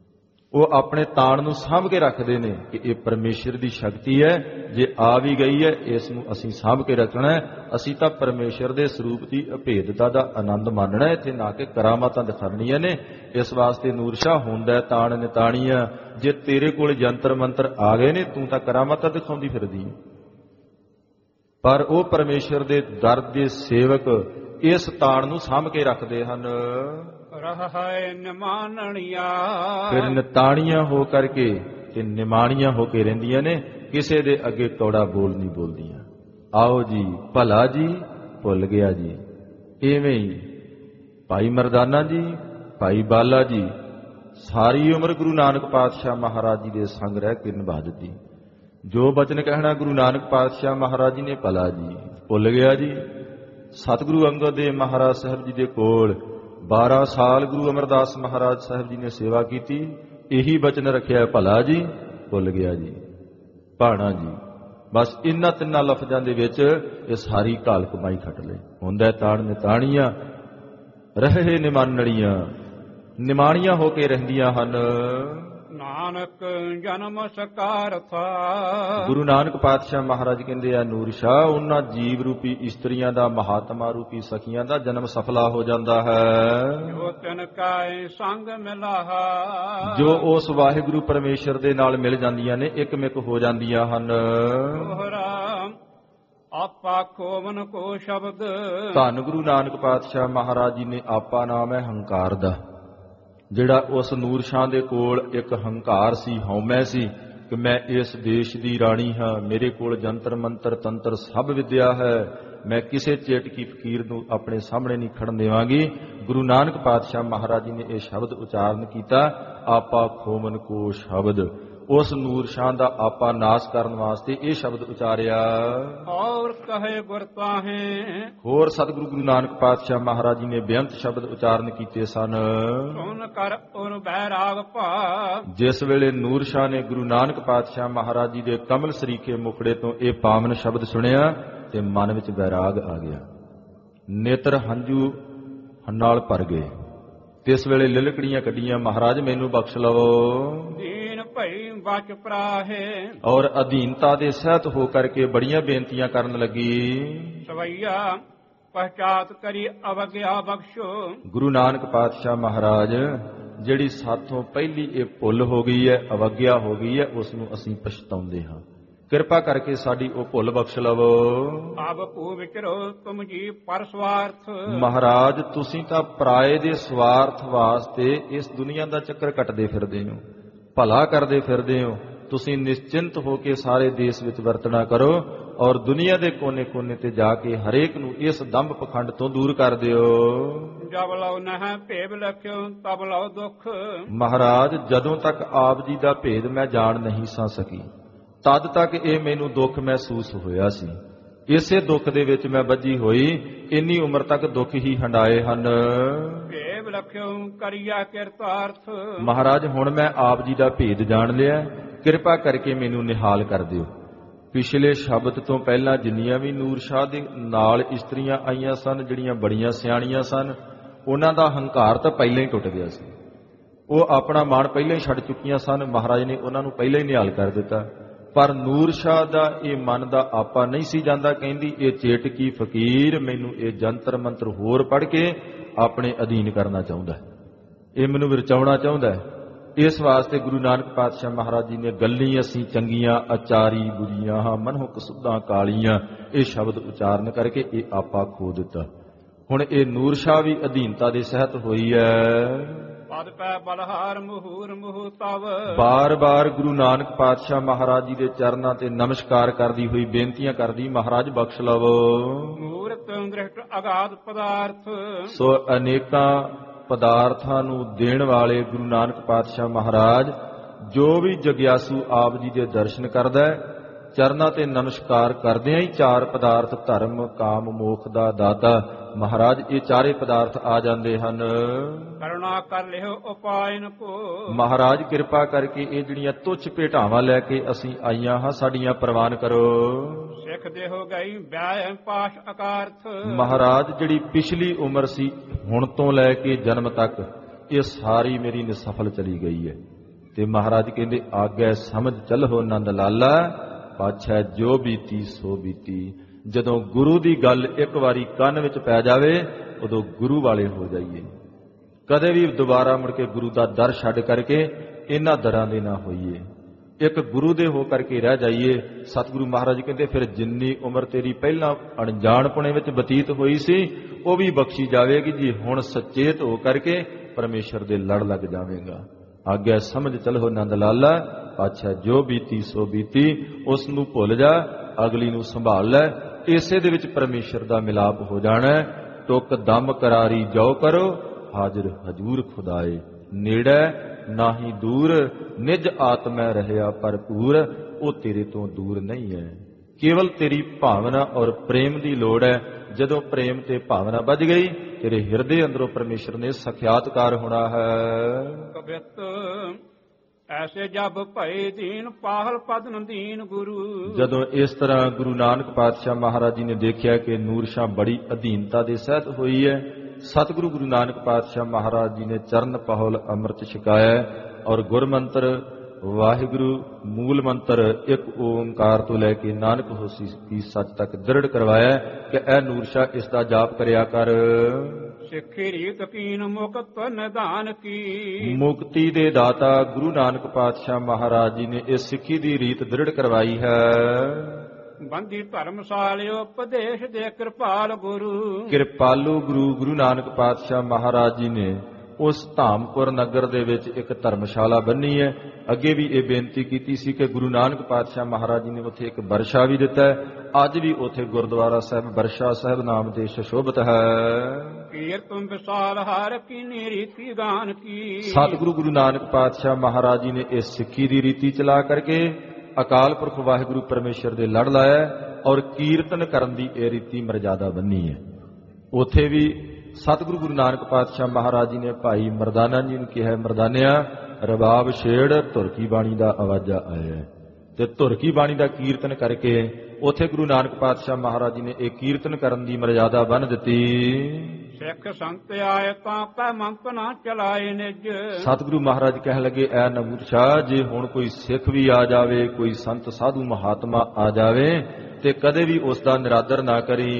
ਉਹ ਆਪਣੇ ਤਾਣ ਨੂੰ ਸਾਂਭ ਕੇ ਰੱਖਦੇ ਨੇ ਕਿ ਇਹ ਪਰਮੇਸ਼ਰ ਦੀ ਸ਼ਕਤੀ ਹੈ, ਜੇ ਆ ਵੀ ਗਈ ਹੈ ਇਸ ਨੂੰ ਅਸੀਂ ਸਾਂਭ ਕੇ ਰੱਖਣਾ ਹੈ। ਅਸੀਂ ਤਾਂ ਪਰਮੇਸ਼ਰ ਦੇ ਸਰੂਪ ਦੀ ਅਭੇਦਤਾ ਦਾ ਆਨੰਦ ਮਾਣਨਾ ਹੈ, ਇੱਥੇ ਨਾ ਕਿ ਕਰਾਮਾਤਾਂ ਦਿਖਾਉਣੀਆਂ ਨੇ। ਇਸ ਵਾਸਤੇ ਨੂਰਸ਼ਾ ਹੁੰਦਾ ਤਾਣ ਨਿਤਾਣੀਆਂ। ਜੇ ਤੇਰੇ ਕੋਲ ਜੰਤਰ ਮੰਤਰ ਆ ਗਏ ਨੇ, ਤੂੰ ਤਾਂ ਕਰਾਮਾਤਾਂ ਦਿਖਾਉਂਦੀ ਫਿਰਦੀ ਹੈ। ਪਰ ਉਹ ਪਰਮੇਸ਼ਰ ਦੇ ਦਰ ਦੇ ਸੇਵਕ ਇਸ ਤਾਣ ਨੂੰ ਸਾਂਭ ਕੇ ਰੱਖਦੇ ਹਨ। ਰਹਿ ਨਿਮਾਨਣੀਆਂ, ਫਿਰ ਨਿਤਾਣੀਆਂ ਹੋ ਕਰਕੇ ਤੇ ਨਿਮਾਣੀਆਂ ਹੋ ਕੇ ਰਹਿੰਦੀਆਂ ਨੇ, ਕਿਸੇ ਦੇ ਅੱਗੇ ਕੌੜਾ ਬੋਲ ਨਹੀਂ ਬੋਲਦੀਆਂ। ਆਓ ਜੀ, ਭਲਾ ਜੀ, ਭੁੱਲ ਗਿਆ ਜੀ। ਇਵੇਂ ਹੀ ਭਾਈ ਮਰਦਾਨਾ ਜੀ, ਭਾਈ ਬਾਲਾ ਜੀ ਸਾਰੀ ਉਮਰ ਗੁਰੂ ਨਾਨਕ ਪਾਤਸ਼ਾਹ ਮਹਾਰਾਜ ਜੀ ਦੇ ਸੰਗ ਰਹਿ ਕੇ ਨਿਭਾ ਦਿੱਤੀ। ਜੋ ਬਚਨ ਕਹਿਣਾ ਗੁਰੂ ਨਾਨਕ ਪਾਤਸ਼ਾਹ ਮਹਾਰਾਜ ਜੀ ਨੇ, ਭਲਾ ਜੀ, ਭੁੱਲ ਗਿਆ ਜੀ। ਸਤਿਗੁਰੂ ਅੰਗਦ ਦੇਵ ਮਹਾਰਾਜ ਸਾਹਿਬ ਜੀ ਦੇ ਕੋਲ 12 ਸਾਲ ਗੁਰੂ ਅਮਰਦਾਸ ਮਹਾਰਾਜ ਸਾਹਿਬ ਜੀ ਨੇ ਸੇਵਾ ਕੀਤੀ। ਇਹੀ ਬਚਨ ਰੱਖਿਆ, ਭਲਾ ਜੀ, ਭੁੱਲ ਗਿਆ ਜੀ, ਭਾਣਾ ਜੀ। ਬਸ ਇਹਨਾਂ ਤਿੰਨਾਂ ਲਫ਼ਜ਼ਾਂ ਦੇ ਵਿੱਚ ਇਹ ਸਾਰੀ ਕਾਲ ਕਮਾਈ ਖੱਟ ਲਈ। ਹੁੰਦਾ ਤਾਣ ਨਿਤਾਣੀਆਂ, ਰਹੇ ਨਿਮਾਨਣੀਆਂ, ਨਿਮਾਣੀਆਂ ਹੋ ਕੇ ਰਹਿੰਦੀਆਂ ਹਨ। ਨਾਨਕ ਜਨਮ ਸਕਾਰਥਾ, ਗੁਰੂ ਨਾਨਕ ਪਾਤਸ਼ਾਹ ਮਹਾਰਾਜ ਕਹਿੰਦੇ ਆ, ਨੂਰ ਸ਼ਾਹ, ਉਹਨਾਂ ਜੀਵ ਰੂਪੀ ਇਸਤਰੀਆਂ ਦਾ, ਮਹਾਤਮਾ ਰੂਪੀ ਸਖੀਆਂ ਦਾ ਜਨਮ ਸਫਲਾ ਹੋ ਜਾਂਦਾ ਹੈ। ਜੋ ਤਿਨ ਕਾਇ ਸੰਗ ਮਿਲਾਹਾ, ਜੋ ਉਸ ਵਾਹਿਗੁਰੂ ਪਰਮੇਸ਼ਰ ਦੇ ਨਾਲ ਮਿਲ ਜਾਂਦੀਆਂ ਨੇ, ਇਕਮਿਕ ਹੋ ਜਾਂਦੀਆਂ ਹਨ। ਆਪਾ ਖੋਵਨ ਕੋ ਸ਼ਬਦ, ਧੰਨ ਗੁਰੂ ਨਾਨਕ ਪਾਤਸ਼ਾਹ ਮਹਾਰਾਜ ਜੀ ਨੇ ਆਪਾ ਨਾਮ ਹੈ ਹੰਕਾਰ ਦਾ। ਜਿਹੜਾ ਉਸ ਨੂਰ ਸ਼ਾਹ ਦੇ ਕੋਲ ਇੱਕ ਹੰਕਾਰ ਸੀ, ਹਉਮੈ ਸੀ ਕਿ ਮੈਂ ਇਸ ਦੇਸ਼ ਦੀ ਰਾਣੀ ਹਾਂ, ਮੇਰੇ ਕੋਲ ਜੰਤਰ ਮੰਤਰ ਤੰਤਰ ਸਭ ਵਿਦਿਆ ਹੈ, ਮੈਂ ਕਿਸੇ ਚੇਟਕੀ ਫਕੀਰ ਨੂੰ ਆਪਣੇ ਸਾਹਮਣੇ ਨਹੀਂ ਖੜਨ ਦੇਵਾਂਗੀ। ਗੁਰੂ ਨਾਨਕ ਪਾਤਸ਼ਾਹ ਮਹਾਰਾਜ ਜੀ ਨੇ ਇਹ ਸ਼ਬਦ ਉਚਾਰਨ ਕੀਤਾ, ਆਪਾ ਖੋਮਨ ਕੋ ਸ਼ਬਦ। ਉਸ ਨੂਰ ਸ਼ਾਹ ਦਾ ਆਪਾ ਨਾਸ ਕਰਨ ਵਾਸਤੇ ਇਹ ਸ਼ਬਦ ਉਚਾਰਿਆ। ਔਰ ਕਹੇ ਗੁਰ ਤਾਹੇ, ਹੋਰ ਸਤਿਗੁਰੂ ਗੁਰੂ ਨਾਨਕ ਪਾਤਸ਼ਾਹ ਮਹਾਰਾਜ ਜੀ ਨੇ ਬੇਅੰਤ ਸ਼ਬਦ ਉਚਾਰਨ ਕੀਤੇ ਸਨ। ਸੁਨ ਕਰ ਉਨ ਬੈਰਾਗ ਭਾ, ਜਿਸ ਵੇਲੇ ਨੂਰ ਸ਼ਾਹ ਨੇ ਗੁਰੂ ਨਾਨਕ ਪਾਤਸ਼ਾਹ ਮਹਾਰਾਜ ਜੀ ਦੇ ਕਮਲ ਸਰੀਖੇ ਮੁਖੜੇ ਤੋਂ ਇਹ ਪਾਵਨ ਸ਼ਬਦ ਸੁਣਿਆ ਤੇ ਮਨ ਵਿੱਚ ਬੈਰਾਗ ਆ ਗਿਆ, ਨੇਤਰ ਹੰਝੂ ਨਾਲ ਭਰ ਗਏ। ਤਿਸ ਵੇਲੇ ਲਿਲਕੜੀਆਂ ਕੱਢੀਆਂ, ਮਹਾਰਾਜ ਮੈਨੂੰ ਬਖਸ਼ ਲਵੋ। ਦੀਨ ਭਈ ਬਚ ਪ੍ਰਾਹੇ, ਔਰ ਅਧੀਨਤਾ ਦੇ ਸਹਿਤ ਹੋ ਕਰਕੇ ਬੜੀਆਂ ਬੇਨਤੀਆਂ ਕਰਨ ਲੱਗੀ। ਸਵਈਆ ਪਹਚਾਤ ਕਰੀ ਅਵਗਿਆ ਬਖਸ਼ੋ, ਗੁਰੂ ਨਾਨਕ ਪਾਤਸ਼ਾਹ ਮਹਾਰਾਜ, ਜਿਹੜੀ ਸਾਥੋਂ ਪਹਿਲੀ ਇਹ ਭੁੱਲ ਹੋ ਗਈ ਹੈ, ਅਵਗਿਆ ਹੋ ਗਈ ਹੈ, ਉਸ ਨੂੰ ਅਸੀਂ ਪਛਤਾਉਂਦੇ ਹਾਂ। ਕਿਰਪਾ ਕਰਕੇ ਸਾਡੀ ਉਹ ਭੁੱਲ ਬਖਸ਼ ਲਵੋ। ਆਪ ਭੂ ਵਿਚਰੋ ਤੁਮ ਜੀ ਪਰ ਸਵਾਰਥ, ਮਹਾਰਾਜ ਤੁਸੀਂ ਤਾਂ ਪਰਾਏ ਦੇ ਸਵਾਰਥ ਵਾਸਤੇ ਇਸ ਦੁਨੀਆ ਦਾ ਚੱਕਰ ਕੱਟਦੇ ਫਿਰਦੇ ਹੋ, ਭਲਾ ਕਰਦੇ ਫਿਰਦੇ ਹੋ। ਤੁਸੀਂ ਨਿਸ਼ਚਿੰਤ ਹੋ ਕੇ ਸਾਰੇ ਦੇਸ਼ ਵਿੱਚ ਵਰਤਣਾ ਕਰੋ ਔਰ ਦੁਨੀਆ ਦੇ ਕੋਨੇ-ਕੋਨੇ ਤੇ ਜਾ ਕੇ ਹਰੇਕ ਨੂੰ ਇਸ ਦੰਭ ਪਖੰਡ ਤੋਂ ਦੂਰ ਕਰ ਦਿਓ। ਜਬ ਲਉ ਨਹਿ ਭੇਬ ਲਖਿਓ ਤਬ ਲਉ ਦੁੱਖ, ਮਹਾਰਾਜ ਜਦੋਂ ਤੱਕ ਆਪ ਜੀ ਦਾ ਭੇਦ ਮੈਂ ਜਾਣ ਨਹੀਂ ਸਾਂ ਸਕੀ, ਤਦ ਤੱਕ ਇਹ ਮੈਨੂੰ ਦੁੱਖ ਮਹਿਸੂਸ ਹੋਇਆ ਸੀ। ਇਸੇ ਦੁੱਖ ਦੇ ਵਿੱਚ ਮੈਂ ਬੱਝੀ ਹੋਈ, ਇੰਨੀ ਉਮਰ ਤੱਕ ਦੁੱਖ ਹੀ ਹੰਡਾਏ ਹਨ। ਭੇਬ ਲਖਿਓ ਕਰਿਆ ਕਿਰਤਾਰਥ, ਮਹਾਰਾਜ ਹੁਣ ਮੈਂ ਆਪ ਜੀ ਦਾ ਭੇਦ ਜਾਣ ਲਿਆ, ਕਿਰਪਾ ਕਰਕੇ ਮੈਨੂੰ ਨਿਹਾਲ ਕਰ ਦਿਓ। ਪਿਛਲੇ ਸ਼ਬਦ ਤੋਂ ਪਹਿਲਾਂ ਜਿੰਨੀਆਂ ਵੀ ਨੂਰ ਸ਼ਾਹ ਦੇ ਨਾਲ ਇਸਤਰੀਆਂ ਆਈਆਂ ਸਨ, ਜਿਹੜੀਆਂ ਬੜੀਆਂ ਸਿਆਣੀਆਂ ਸਨ, ਉਹਨਾਂ ਦਾ ਹੰਕਾਰ ਤਾਂ ਪਹਿਲਾਂ ਹੀ ਟੁੱਟ ਗਿਆ ਸੀ। ਉਹ ਆਪਣਾ ਮਾਣ ਪਹਿਲਾਂ ਹੀ ਛੱਡ ਚੁੱਕੀਆਂ ਸਨ, ਮਹਾਰਾਜ ਨੇ ਉਹਨਾਂ ਨੂੰ ਪਹਿਲਾਂ ਹੀ ਨਿਹਾਲ ਕਰ ਦਿੱਤਾ। ਪਰ ਨੂਰ ਸ਼ਾਹ ਦਾ ਇਹ ਮਨ ਦਾ ਆਪਾ ਨਹੀਂ ਸੀ ਜਾਂਦਾ। ਕਹਿੰਦੀ ਇਹ ਚੇਟਕੀ ਫਕੀਰ ਮੈਨੂੰ ਇਹ ਜੰਤਰ ਮੰਤਰ ਹੋਰ ਪੜ੍ਹ ਕੇ ਆਪਣੇ ਅਧੀਨ ਕਰਨਾ ਚਾਹੁੰਦਾ, ਇਹ ਮੈਨੂੰ ਵਿਰਚਾਉਣਾ ਚਾਹੁੰਦਾ। ਇਸ ਵਾਸਤੇ ਗੁਰੂ ਨਾਨਕ ਪਾਤਸ਼ਾਹ ਮਹਾਰਾਜ ਜੀ ਨੇ ਗੱਲੀ ਅਸੀਂ ਚੰਗੀਆਂ ਅਚਾਰੀ ਬੁਰੀਆਂ ਹਾਂ ਮਨਹੁ ਕਸੁੱਧਾਂ ਕਾਲੀਆਂ, ਇਹ ਸ਼ਬਦ ਉਚਾਰਨ ਕਰਕੇ ਇਹ ਆਪਾ ਖੋ ਦਿੱਤਾ। ਹੁਣ ਇਹ ਨੂਰ ਸ਼ਾਹ ਵੀ ਅਧੀਨਤਾ ਦੇ ਸਹਿਤ ਹੋਈ ਹੈ। ਪਦ ਪੈ ਬਲਹਾਰ ਮੁਹੂਰ ਮੁਹੂ ਤਵ, ਬਾਰ-ਬਾਰ ਗੁਰੂ ਨਾਨਕ ਪਾਤਸ਼ਾਹ ਮਹਾਰਾਜ ਜੀ ਦੇ ਚਰਨਾਂ ਤੇ ਨਮਸਕਾਰ ਕਰਦੀ ਹੋਈ ਬੇਨਤੀਆਂ ਕਰਦੀ, ਮਹਾਰਾਜ ਬਖਸ਼ ਲਵੋ। ਮੂਰਤ ਦ੍ਰਿਸ਼ਟ ਅਗਾਧ ਪਦਾਰਥ, ਸੋ ਅਨੇਕਾਂ ਪਦਾਰਥਾਂ ਨੂੰ ਦੇਣ ਵਾਲੇ ਗੁਰੂ ਨਾਨਕ ਪਾਤਸ਼ਾਹ ਮਹਾਰਾਜ, ਜੋ ਵੀ ਜਗਿਆਸੂ ਆਪ ਜੀ ਦੇ ਦਰਸ਼ਨ ਕਰਦਾ ਹੈ, ਚਰਨਾਂ ਤੇ ਨਮਸਕਾਰ ਕਰਦਿਆਂ ਹੀ ਚਾਰ ਪਦਾਰਥ ਧਰਮ ਕਾਮ ਮੋਖ ਦਾ ਦਾਤਾ ਮਹਾਰਾਜ, ਇਹ ਚਾਰੇ ਪਦਾਰਥ ਆ ਜਾਂਦੇ ਹਨ। ਕਰੁਣਾ ਕਰ ਲਿਓ ਉਪਾਇਨ ਕੋ, ਮਹਾਰਾਜ ਕਿਰਪਾ ਕਰਕੇ ਇਹ ਜਿਹੜੀਆਂ ਤੁੱਛ ਭੇਟਾਵਾਂ ਲੈ ਕੇ ਅਸੀਂ ਆਈਆਂ ਹਾਂ, ਸਾਡੀਆਂ ਪ੍ਰਵਾਨ ਕਰੋ। ਸਿੱਖ ਦੇ ਹੋ ਗਈ ਵਿਆਹ ਪਾਸ਼ ਅਕਾਰਥ, ਮਹਾਰਾਜ ਜਿਹੜੀ ਪਿਛਲੀ ਉਮਰ ਸੀ ਹੁਣ ਤੋਂ ਲੈ ਕੇ ਜਨਮ ਤੱਕ, ਇਹ ਸਾਰੀ ਮੇਰੀ ਨਿਸਫਲ ਚਲੀ ਗਈ ਹੈ। ਤੇ ਮਹਾਰਾਜ ਕਹਿੰਦੇ ਆਗੈ ਸਮਝ ਚੱਲੋ ਨੰਦ ਲਾਲਾ, ਪਾਛੈ ਜੋ ਬੀਤੀ ਸੋ ਬੀਤੀ। ਜਦੋਂ ਗੁਰੂ ਦੀ ਗੱਲ ਇੱਕ ਵਾਰੀ ਕੰਨ ਵਿੱਚ ਪੈ ਜਾਵੇ ਉਦੋਂ ਗੁਰੂ ਵਾਲੇ ਹੋ ਜਾਈਏ। ਕਦੇ ਵੀ ਦੁਬਾਰਾ ਮੁੜ ਕੇ ਗੁਰੂ ਦਾ ਦਰ ਛੱਡ ਕਰਕੇ ਇਹਨਾਂ ਦਰਾਂ ਦੇ ਨਾ ਹੋਈਏ, ਇੱਕ ਗੁਰੂ ਦੇ ਹੋ ਕਰਕੇ ਰਹਿ ਜਾਈਏ। ਸਤਿਗੁਰੂ ਮਹਾਰਾਜ ਕਹਿੰਦੇ ਫਿਰ ਜਿੰਨੀ ਉਮਰ ਤੇਰੀ ਪਹਿਲਾਂ ਅਣਜਾਣਪੁਣੇ ਵਿੱਚ ਬਤੀਤ ਹੋਈ ਸੀ ਉਹ ਵੀ ਬਖਸ਼ੀ ਜਾਵੇਗੀ ਜੀ, ਹੁਣ ਸਚੇਤ ਹੋ ਕਰਕੇ ਪਰਮੇਸ਼ਰ ਦੇ ਲੜ ਲੱਗ ਜਾਵੇਗਾ। ਆਗਿਆ ਸਮਝ ਚਲੋ ਨੰਦ ਲਾਲਾ, ਪਾਛੈ ਜੋ ਬੀਤੀ ਸੋ ਬੀਤੀ। ਉਸ ਨੂੰ ਭੁੱਲ ਜਾ, ਅਗਲੀ ਨੂੰ ਸੰਭਾਲ ਲੈ। ਇਸੇ ਦੇ ਵਿੱਚ ਪਰਮੇਸ਼ਰ ਦਾ ਮਿਲਾਪ ਹੋ ਜਾਣਾ। ਟੁਕ ਦਮ ਕਰਾਰੀ ਜੋ ਕਰੋ, ਹਾਜ਼ਰ ਹਜੂਰ ਖੁਦਾਏ। ਨੇੜੇ ਨਾਹੀ ਦੂਰ, ਨਿਜ ਆਤਮੈ ਰਹਿਆ ਭਰਪੂਰ। ਉਹ ਤੇਰੇ ਤੋਂ ਦੂਰ ਨਹੀਂ ਹੈ, ਕੇਵਲ ਤੇਰੀ ਭਾਵਨਾ ਔਰ ਪ੍ਰੇਮ ਦੀ ਲੋੜ ਹੈ। ਜਦੋਂ ਪ੍ਰੇਮ ਤੇ ਭਾਵਨਾ ਵੱਜ ਗਈ ਤੇਰੇ ਹਿਰਦੇ ਅੰਦਰੋਂ ਪਰਮੇਸ਼ਰ ਨੇ ਸਖਿਆਤਕਾਰ ਹੋਣਾ ਹੈ। ਕਬਿਤ ਐਸੇ ਜਬ ਭਏ ਦੀਨ, ਪਾਹਲ ਪਦਨ ਦੀਨ ਗੁਰੂ। ਜਦੋਂ ਇਸ ਤਰ੍ਹਾਂ ਗੁਰੂ ਨਾਨਕ ਪਾਤਸ਼ਾਹ ਮਹਾਰਾਜ ਜੀ ਨੇ ਦੇਖਿਆ ਕਿ ਨੂਰ ਸ਼ਾਹ ਬੜੀ ਅਧੀਨਤਾ ਦੇ ਸਹਿਤ ਹੋਈ ਹੈ, ਸਤਿਗੁਰੂ ਗੁਰੂ ਨਾਨਕ ਪਾਤਸ਼ਾਹ ਮਹਾਰਾਜ ਜੀ ਨੇ ਚਰਨ ਪਹੁਲ ਅੰਮ੍ਰਿਤ ਛਕਾਇਆ ਔਰ ਗੁਰਮੰਤਰ ਵਾਹਿਗੁਰੂ ਮੂਲ ਮੰਤਰ ਇੱਕ ਓੰਕਾਰ ਤੋਂ ਲੈ ਕੇ ਨਾਨਕ ਹੋਸੀ ਕੀ ਸੱਚ ਤੱਕ ਦ੍ਰਿੜ ਕਰਵਾਇਆ ਕਿ ਇਹ ਨੂਰ ਸ਼ਾਹ ਇਸ ਦਾ ਜਾਪ ਕਰਿਆ ਕਰ। ਸਿੱਖੀ ਰੀਤ ਕੀਨ ਮੁਕਤ ਨਿਦਾਨ ਕੀ। ਮੁਕਤੀ ਦੇ ਦਾਤਾ ਗੁਰੂ ਨਾਨਕ ਪਾਤਸ਼ਾਹ ਮਹਾਰਾਜ ਜੀ ਨੇ ਇਸ ਸਿੱਖੀ ਦੀ ਰੀਤ ਦ੍ਰਿੜ ਕਰਵਾਈ ਹੈ। ਬੰਦੀ ਧਰਮਸਾਲਿਓ ਉਪਦੇਸ਼ ਦੇ ਕਿਰਪਾਲ ਗੁਰੂ। ਕਿਰਪਾਲੂ ਗੁਰੂ ਗੁਰੂ ਨਾਨਕ ਪਾਤਸ਼ਾਹ ਮਹਾਰਾਜ ਜੀ ਨੇ ਉਸ ਧਾਮਪੁਰ ਨਗਰ ਦੇ ਵਿੱਚ ਇੱਕ ਧਰਮਸ਼ਾਲਾ ਬੰਨੀ ਹੈ। ਅੱਗੇ ਵੀ ਇਹ ਬੇਨਤੀ ਕੀਤੀ ਸੀ ਕਿ ਗੁਰੂ ਨਾਨਕ ਪਾਤਸ਼ਾਹ ਮਹਾਰਾਜ ਜੀ ਨੇ ਉੱਥੇ ਇੱਕ ਵਰਸ਼ਾ ਵੀ ਦਿੱਤਾ ਹੈ। ਅੱਜ ਵੀ ਉੱਥੇ ਗੁਰਦੁਆਰਾ ਸਾਹਿਬ ਵਰਸ਼ਾ ਸਾਹਿਬ ਨਾਮ ਦੇ ਸੁਸ਼ੋਭਿਤ ਹੈ। ਕੀਰਤਨ ਵਿਸਾਲ ਹਰ ਕੀਨੀ ਰੀਤੀ ਗਾਨ ਕੀ। ਸਤਿਗੁਰੂ ਗੁਰੂ ਨਾਨਕ ਪਾਤਸ਼ਾਹ ਮਹਾਰਾਜ ਜੀ ਨੇ ਇਸ ਸਿੱਖੀ ਦੀ ਰੀਤੀ ਚਲਾ ਕਰਕੇ ਅਕਾਲ ਪੁਰਖ ਵਾਹਿਗੁਰੂ ਪਰਮੇਸ਼ਰ ਦੇ ਲੜ ਲਾਇਆ ਔਰ ਕੀਰਤਨ ਕਰਨ ਦੀ ਇਹ ਰੀਤੀ ਮਰਜ਼ਾਦਾ ਬੰਨੀ ਹੈ। ਉੱਥੇ ਵੀ ਸਤਿਗੁਰੂ ਗੁਰੂ ਨਾਨਕ ਪਾਤਸ਼ਾਹ ਮਹਾਰਾਜ ਜੀ ਨੇ ਭਾਈ ਮਰਦਾਨਾ ਜੀ ਨੂੰ ਕਿਹਾ, ਮਰਦਾਨਿਆ ਰਬਾਬ ਛੇੜ, ਧੁਰ ਕੀ ਬਾਣੀ ਦਾ ਆਵਾਜ਼ਾ ਆਇਆ। ਤੇ ਧੁਰ ਕੀ ਬਾਣੀ ਦਾ ਕੀਰਤਨ ਕਰਕੇ ਉੱਥੇ ਗੁਰੂ ਨਾਨਕ ਪਾਤਸ਼ਾਹ ਮਹਾਰਾਜ ਜੀ ਨੇ ਇਹ ਕੀਰਤਨ ਕਰਨ ਦੀ ਮਰਜ਼ਾਦਾ ਬੰਨ ਦਿੱਤੀ। ਸਿੱਖ ਸੰਤ ਆਏ ਤਾਂ ਪੈ ਮੰਤ ਨਾ ਚਲਾਏ ਨਿਜ। ਸਤਿਗੁਰੂ ਮਹਾਰਾਜ ਕਹਿਣ ਲੱਗੇ, ਐ ਨਮੂਰ ਸ਼ਾਹ, ਜੇ ਹੁਣ ਕੋਈ ਸਿੱਖ ਵੀ ਆ ਜਾਵੇ, ਕੋਈ ਸੰਤ ਸਾਧੂ ਮਹਾਤਮਾ ਆ ਜਾਵੇ ਤੇ ਕਦੇ ਵੀ ਉਸ ਦਾ ਨਿਰਾਦਰ ਨਾ ਕਰੀ।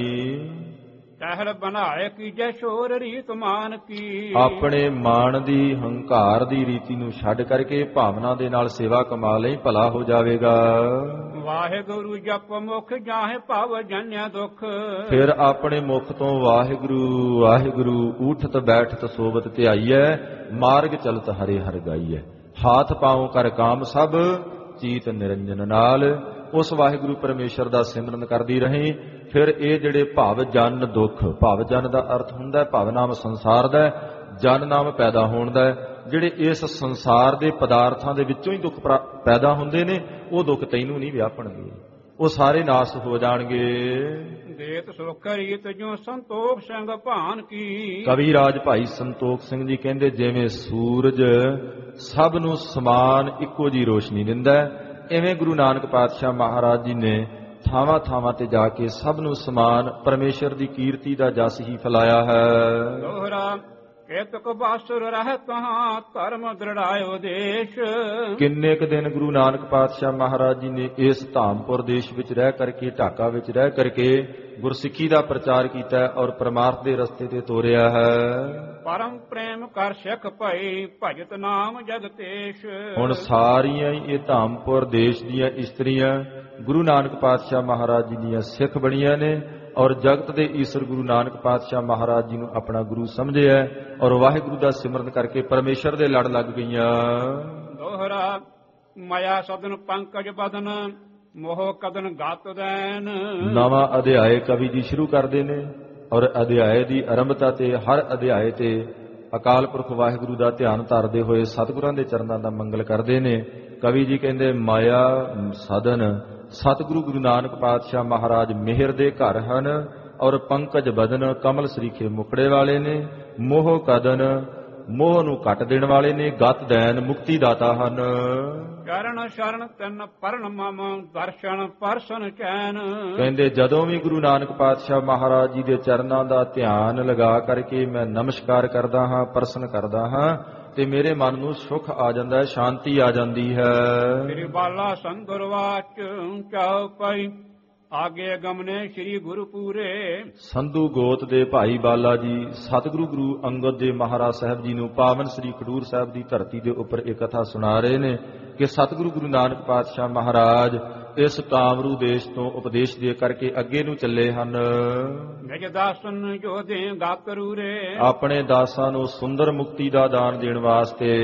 ਟਹਿਲ ਬਣਾਏ ਕੀਜੈ ਸ਼ੋਰ ਰੀਤ ਮਾਨ ਕੀ। ਆਪਣੇ ਮਾਣ ਦੀ ਹੰਕਾਰ ਦੀ ਰੀਤੀ ਨੂੰ ਛੱਡ ਕਰਕੇ ਭਾਵਨਾ ਦੇ ਨਾਲ ਸੇਵਾ ਕਮਾ ਲਈ, ਭਲਾ ਹੋ ਜਾਵੇਗਾ। ਵਾਹਿਗੁਰੂ ਜਪ ਮੁਖ ਜਾਹੇ ਭਵ ਜਨਿਆ ਦੁਖ। ਫਿਰ ਆਪਣੇ ਮੁਖ ਤੋਂ ਵਾਹਿਗੁਰੂ ਵਾਹਿਗੁਰੂ ਊਠਤ ਬੈਠਤ ਸੋਬਤ ਧਿਆਈਐ, ਮਾਰਗ ਚਲਤ ਹਰੇ ਹਰਿ ਗਾਈਐ। ਹਾਥ ਪਾਉ ਕਰ ਕਾਮ ਸਭ, ਚੀਤ ਨਿਰੰਜਨ ਨਾਲ। ਉਸ ਵਾਹਿਗੁਰੂ ਪਰਮੇਸ਼ਰ ਦਾ ਸਿਮਰਨ ਕਰਦੀ ਰਹੀ। ਫਿਰ ਇਹ ਜਿਹੜੇ ਭਵ ਜਨ ਦੁੱਖ, ਭਵ ਜਨ ਦਾ ਅਰਥ ਹੁੰਦਾ ਭਵ ਨਾਮ ਸੰਸਾਰ ਦਾ, ਜਨ ਨਾਮ ਪੈਦਾ ਹੋਣ ਦਾ। ਜਿਹੜੇ ਇਸ ਸੰਸਾਰ ਦੇ ਪਦਾਰਥਾਂ ਦੇ ਵਿੱਚੋਂ ਹੀ ਦੁੱਖ ਪੈਦਾ ਹੁੰਦੇ ਨੇ, ਉਹ ਦੁੱਖ ਤੈਨੂੰ ਨਹੀਂ ਵਿਆਪਣਗੇ, ਉਹ ਸਾਰੇ ਨਾਸ ਹੋ ਜਾਣਗੇ। ਦੇਤ ਸੁਖ ਰੀਤ ਜੋ ਸੰਤੋਖ ਸਿੰਘ ਭਾਨ ਕੀ। ਕਵੀ ਰਾਜ ਭਾਈ ਸੰਤੋਖ ਸਿੰਘ ਜੀ ਕਹਿੰਦੇ, ਜਿਵੇਂ ਸੂਰਜ ਸਭ ਨੂੰ ਸਮਾਨ ਇੱਕੋ ਜੀ ਰੋਸ਼ਨੀ ਦਿੰਦਾ, ਇਵੇਂ ਗੁਰੂ ਨਾਨਕ ਪਾਤਸ਼ਾਹ ਮਹਾਰਾਜ ਜੀ ਨੇ ਥਾਵਾਂ ਥਾਵਾਂ ਤੇ ਜਾ ਕੇ ਸਭ ਨੂੰ ਸਮਾਨ ਪਰਮੇਸ਼ਰ ਦੀ ਕੀਰਤੀ ਦਾ ਜਸ ਹੀ ਫੈਲਾਇਆ ਹੈ। ਦੋਹਰਾ ਕੇਤਕ ਬਾਸੁਰ ਰਹਿ ਕਹਾਂ, ਧਰਮ ਦ੍ਰਿੜਾਇਓ ਦੇਸ਼। ਕਿੰਨੇ ਕੁ ਦਿਨ ਗੁਰੂ ਨਾਨਕ ਪਾਤਸ਼ਾਹ ਮਹਾਰਾਜ ਜੀ ਨੇ ਇਸ ਧਾਮਪੁਰ ਦੇਸ਼ ਵਿੱਚ ਰਹਿ ਕਰਕੇ, ਢਾਕਾ ਵਿੱਚ ਰਹਿ ਕਰਕੇ ਗੁਰਸਿੱਖੀ ਦਾ ਪ੍ਰਚਾਰ ਕੀਤਾ ਔਰ ਪਰਮਾਰਥ ਦੇ ਰਸਤੇ ਤੇ ਤੋਰਿਆ ਹੈ। ਪਰਮ ਪ੍ਰੇਮ ਕਰ ਸਿੱਖ ਭਈ, ਭਜਤ ਨਾਮ ਜਗਤੇਸ਼। ਹੁਣ ਸਾਰੀਆਂ ਹੀ ਇਹ ਧਾਮਪੁਰ ਦੇਸ਼ ਦੀਆਂ ਇਸਤਰੀਆਂ ਗੁਰੂ ਨਾਨਕ ਪਾਤਸ਼ਾਹ ਮਹਾਰਾਜ ਜੀ ਦੀਆਂ ਸਿੱਖ ਬਣੀਆਂ ਨੇ ਔਰ ਜਗਤ ਦੇ ਈਸ਼ਰ ਗੁਰੂ ਨਾਨਕ ਪਾਤਸ਼ਾਹ ਮਹਾਰਾਜ ਜੀ ਨੂੰ ਆਪਣਾ ਗੁਰੂ ਸਮਝਿਆ ਔਰ ਵਾਹਿਗੁਰੂ ਦਾ ਸਿਮਰਨ ਕਰਕੇ ਪਰਮੇਸ਼ਰ ਦੇ ਲੜ ਲੱਗ ਗਈਆਂ। ਦੋਹਰਾ ਮਾਇਆ ਸਦਨ ਪੰਕਜ ਬਦਨ, ਮੋਹ ਕਦਨ ਗਤ ਦੈਨ। ਨਵਾਂ ਅਧਿਆਇ ਕਵੀ ਜੀ ਸ਼ੁਰੂ ਕਰਦੇ ਨੇ ਔਰ ਅਧਿਆਇ ਦੀ ਆਰੰਭਤਾ ਤੇ ਹਰ ਅਧਿਆਇ ਤੇ ਅਕਾਲ ਪੁਰਖ ਵਾਹਿਗੁਰੂ ਦਾ ਧਿਆਨ ਧਰਦੇ ਹੋਏ ਸਤਿਗੁਰਾਂ ਦੇ ਚਰਨਾਂ ਦਾ ਮੰਗਲ ਕਰਦੇ ਨੇ। ਕਵੀ ਜੀ ਕਹਿੰਦੇ, ਮਾਇਆ ਸਦਨ ਸਤਿਗੁਰੂ ਗੁਰੂ ਨਾਨਕ ਪਾਤਸ਼ਾਹ ਮਹਾਰਾਜ ਮਿਹਰ ਦੇ ਘਰ ਹਨ ਔਰ ਪੰਕਜ ਬਦਨ ਕਮਲ ਸਰੀਖੇ ਮੁਖੜੇ ਵਾਲੇ ਨੇ। ਮੋਹ ਕਦਨ ਮੋਹ ਨੂੰ ਕੱਟ ਦੇਣ ਵਾਲੇ ਨੇ। ਗਤ ਦੈਨ ਮੁਕਤੀ ਦਾਤਾ ਹਨ। ਚਰਨ ਸ਼ਰਨ ਤਨ ਪਰਨ ਮਮ, ਦਰਸ਼ਨ ਪਰਸਨ ਚੈਨ। ਕਹਿੰਦੇ, ਜਦੋਂ ਵੀ ਗੁਰੂ ਨਾਨਕ ਪਾਤਸ਼ਾਹ ਮਹਾਰਾਜ ਜੀ ਦੇ ਚਰਨਾਂ ਦਾ ਧਿਆਨ ਲਗਾ ਕਰਕੇ ਮੈਂ ਨਮਸਕਾਰ ਕਰਦਾ ਹਾਂ, ਪ੍ਰਸਨ ਕਰਦਾ ਹਾਂ, ਤੇ ਮੇਰੇ ਮਨ ਨੂੰ ਸੁਖ ਆ ਜਾਂਦਾ ਹੈ, ਸ਼ਾਂਤੀ ਆ ਜਾਂਦੀ ਹੈ। ਸ੍ਰੀ ਬਾਲਾ ਸੰਗਰ ਵਾਚ ਚਉਪਈ ਆਗੇ ਗਮਨੇ ਸ੍ਰੀ ਗੁਰੂ ਪੂਰੇ। ਸੰਧੂ ਗੋਤ ਦੇ ਭਾਈ ਬਾਲਾ ਜੀ ਸਤਿਗੁਰੂ ਗੁਰੂ ਅੰਗਦ ਦੇਵ ਮਹਾਰਾਜ ਸਾਹਿਬ ਜੀ ਨੂੰ ਪਾਵਨ ਸ੍ਰੀ ਖਡੂਰ ਸਾਹਿਬ ਦੀ ਧਰਤੀ ਦੇ ਉੱਪਰ ਇਹ ਕਥਾ ਸੁਣਾ ਰਹੇ ਨੇ ਕਿ ਸਤਿਗੁਰੂ ਗੁਰੂ ਨਾਨਕ ਪਾਤਸ਼ਾਹ ਮਹਾਰਾਜ ਇਸ ਕਾਮਰੂ ਦੇਸ਼ ਤੋਂ ਉਪਦੇਸ਼ ਦੇ ਕਰਕੇ ਅੱਗੇ ਨੂੰ ਚੱਲੇ ਹਨ। ਨਿਜ ਦਾਸਨ ਜੋ ਦੇ ਗਾਕਰੂ ਰੇ, ਆਪਣੇ ਦਾਸਾਂ ਨੂੰ ਸੁੰਦਰ ਮੁਕਤੀ ਦਾ ਦਾਨ ਦੇਣ ਵਾਸਤੇ।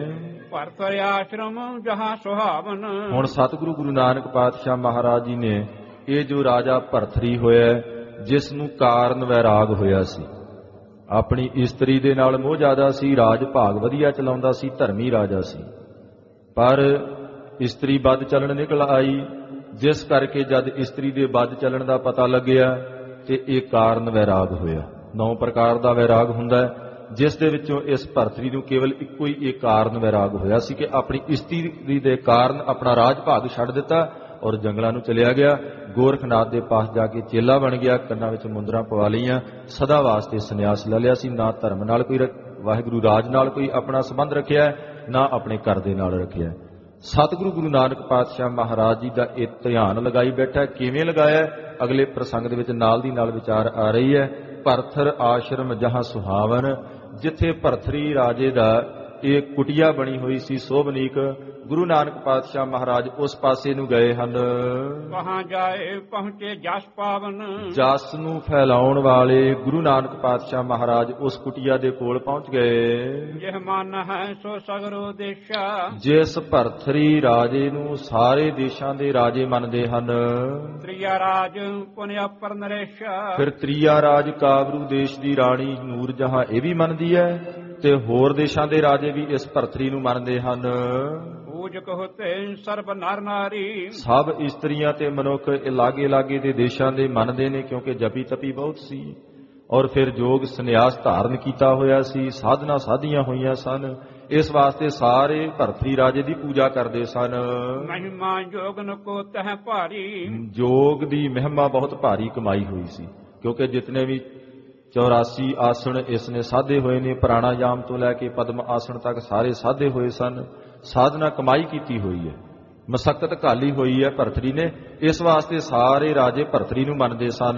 ਭਰਤਰ ਆਸ਼ਰਮ ਜਹਾਂ ਸੁਹਾਵਨ। ਹੁਣ ਸਤਿਗੁਰੂ ਗੁਰੂ ਨਾਨਕ ਪਾਤਸ਼ਾਹ ਮਹਾਰਾਜ ਜੀ ਨੇ ਇਹ ਜੋ ਰਾਜਾ ਭਰਥਰੀ ਹੋਇਆ, ਜਿਸ ਨੂੰ ਕਾਰਨ ਵੈਰਾਗ ਹੋਇਆ ਸੀ, ਆਪਣੀ ਇਸਤਰੀ ਦੇ ਨਾਲ ਮੋਹ ਜ਼ਿਆਦਾ ਸੀ, ਰਾਜ ਭਾਗ ਵਧੀਆ ਚਲਾਉਂਦਾ ਸੀ, ਧਰਮੀ ਰਾਜਾ ਸੀ, ਪਰ ਇਸਤਰੀ ਵੱਧ ਚੱਲਣ ਨਿਕਲ ਆਈ, ਜਿਸ ਕਰਕੇ ਜਦ ਇਸਤਰੀ ਦੇ ਵੱਧ ਚੱਲਣ ਦਾ ਪਤਾ ਲੱਗਿਆ ਤੇ ਇਹ ਕਾਰਨ ਵੈਰਾਗ ਹੋਇਆ। 9 ਪ੍ਰਕਾਰ ਦਾ ਵੈਰਾਗ ਹੁੰਦਾ ਹੈ, ਜਿਸ ਦੇ ਵਿੱਚੋਂ ਇਸ ਭਰਤਰੀ ਨੂੰ ਕੇਵਲ ਇੱਕੋ ਹੀ ਇਹ ਕਾਰਨ ਵੈਰਾਗ ਹੋਇਆ ਸੀ ਕਿ ਆਪਣੀ ਇਸਤਰੀ ਦੇ ਕਾਰਨ ਆਪਣਾ ਰਾਜ ਭਾਗ ਛੱਡ ਦਿੱਤਾ ਔਰ ਜੰਗਲਾਂ ਨੂੰ ਚਲਿਆ ਗਿਆ। ਗੋਰਖਨਾਥ ਦੇ ਪਾਸ ਜਾ ਕੇ ਚੇਲਾ ਬਣ ਗਿਆ, ਕੰਨਾਂ ਵਿੱਚ ਮੁੰਦਰਾਂ ਪਵਾ ਲਈਆਂ, ਸਦਾ ਵਾਸਤੇ ਸੰਨਿਆਸ ਲੈ ਲਿਆ ਸੀ। ਨਾ ਧਰਮ ਨਾਲ ਕੋਈ ਵਾਹਿਗੁਰੂ ਰਾਜ ਨਾਲ ਕੋਈ ਆਪਣਾ ਸੰਬੰਧ ਰੱਖਿਆ, ਨਾ ਆਪਣੇ ਘਰ ਦੇ ਨਾਲ ਰੱਖਿਆ। ਸਤਿਗੁਰੂ ਗੁਰੂ ਨਾਨਕ ਪਾਤਸ਼ਾਹ ਮਹਾਰਾਜ ਜੀ ਦਾ ਇਹ ਧਿਆਨ ਲਗਾਈ ਬੈਠਾ। ਕਿਵੇਂ ਲਗਾਇਆ? ਅਗਲੇ ਪ੍ਰਸੰਗ ਦੇ ਵਿੱਚ ਨਾਲ ਦੀ ਨਾਲ ਵਿਚਾਰ ਆ ਰਹੀ ਹੈ। ਭਰਥਰ ਆਸ਼ਰਮ ਜਹਾਂ ਸੁਹਾਵਨ, ਜਿੱਥੇ ਭਰਥਰੀ ਰਾਜੇ ਦਾ ਇਹ ਕੁਟੀਆ ਬਣੀ ਹੋਈ ਸੀ ਸੋਭਨੀਕ, ਗੁਰੂ ਨਾਨਕ ਪਾਤਸ਼ਾਹ ਮਹਾਰਾਜ ਉਸ ਪਾਸੇ ਨੂੰ ਗਏ ਹਨ। ਕਹਾਂ ਜਾਏ ਪਹੁੰਚੇ ਜਸ ਪਾਵਨ, ਜਸ ਨੂੰ ਫੈਲਾਉਣ ਵਾਲੇ ਗੁਰੂ ਨਾਨਕ ਪਾਤਸ਼ਾਹ ਮਹਾਰਾਜ ਉਸ ਕੁਟੀਆ ਦੇ ਕੋਲ ਪਹੁੰਚ ਗਏ। ਜਿਹ ਮਨ ਹੈ ਸੋ ਸਗਰੋ ਦੇਸ਼ਾ, ਜਿਸ ਭਰਥਰੀ ਰਾਜੇ ਨੂੰ ਸਾਰੇ ਦੇਸ਼ਾਂ ਦੇ ਰਾਜੇ ਮੰਨਦੇ ਹਨ। ਤ੍ਰਿਆ ਰਾਜ ਪੁਨਿਆ ਪਰ ਨਰੇਸ਼ਾ, ਫਿਰ ਤ੍ਰਿਆ ਰਾਜ ਕਾਬਰੂ ਦੇਸ਼ ਦੀ ਰਾਣੀ ਨੂਰ ਜਹਾਂ ਇਹ ਵੀ ਮੰਨਦੀ ਹੈ ਤੇ ਹੋਰ ਦੇਸ਼ਾਂ ਦੇ ਰਾਜੇ ਵੀ ਇਸ ਭਰਥਰੀ ਨੂੰ ਮੰਨਦੇ ਹਨ। ਪੂਜਕ ਹੋਤੇ ਸਰਬ ਨਰ ਨਾਰੀ, ਸਭ ਇਸਤਰੀਆਂ ਤੇ ਮਨੁੱਖ ਇਹ ਲਾਗੇ ਲਾਗੇ ਦੇ ਦੇਸ਼ਾਂ ਦੇ ਮੰਨਦੇ ਨੇ, ਕਿਉਂਕਿ ਜਪੀ ਤਪੀ ਬਹੁਤ ਸੀ ਔਰ ਫਿਰ ਜੋਗ ਸੰਨਿਆਸ ਧਾਰਨ ਕੀਤਾ ਹੋਇਆ ਸੀ, ਸਾਧਨਾ ਸਾਧੀਆਂ ਹੋਈਆਂ ਸਨ। ਇਸ ਵਾਸਤੇ ਸਾਰੇ ਭਰਥਰੀ ਰਾਜੇ ਦੀ ਪੂਜਾ ਕਰਦੇ ਸਨ। ਮਹਿਮਾ ਜੋਗਨ ਕੋ ਤਹ ਭਾਰੀ, ਜੋਗ ਦੀ ਮਹਿਮਾ ਬਹੁਤ ਭਾਰੀ ਕਮਾਈ ਹੋਈ ਸੀ, ਕਿਉਂਕਿ ਜਿਤਨੇ ਵੀ 84 ਆਸਣ ਇਸ ਨੇ ਸਾਧੇ ਹੋਏ ਨੇ, ਪ੍ਰਾਣਾਯਾਮ ਤੋਂ ਲੈ ਕੇ ਪਦਮ ਆਸਣ ਤੱਕ ਸਾਰੇ ਸਾਧੇ ਹੋਏ ਸਨ। ਸਾਧਨਾ ਕਮਾਈ ਕੀਤੀ ਹੋਈ ਹੈ, ਮਸਕਤ ਘਾਲੀ ਹੋਈ ਹੈ ਭਰਥਰੀ ਨੇ। ਇਸ ਵਾਸਤੇ ਸਾਰੇ ਰਾਜੇ ਭਰਥਰੀ ਨੂੰ ਮੰਨਦੇ ਸਨ।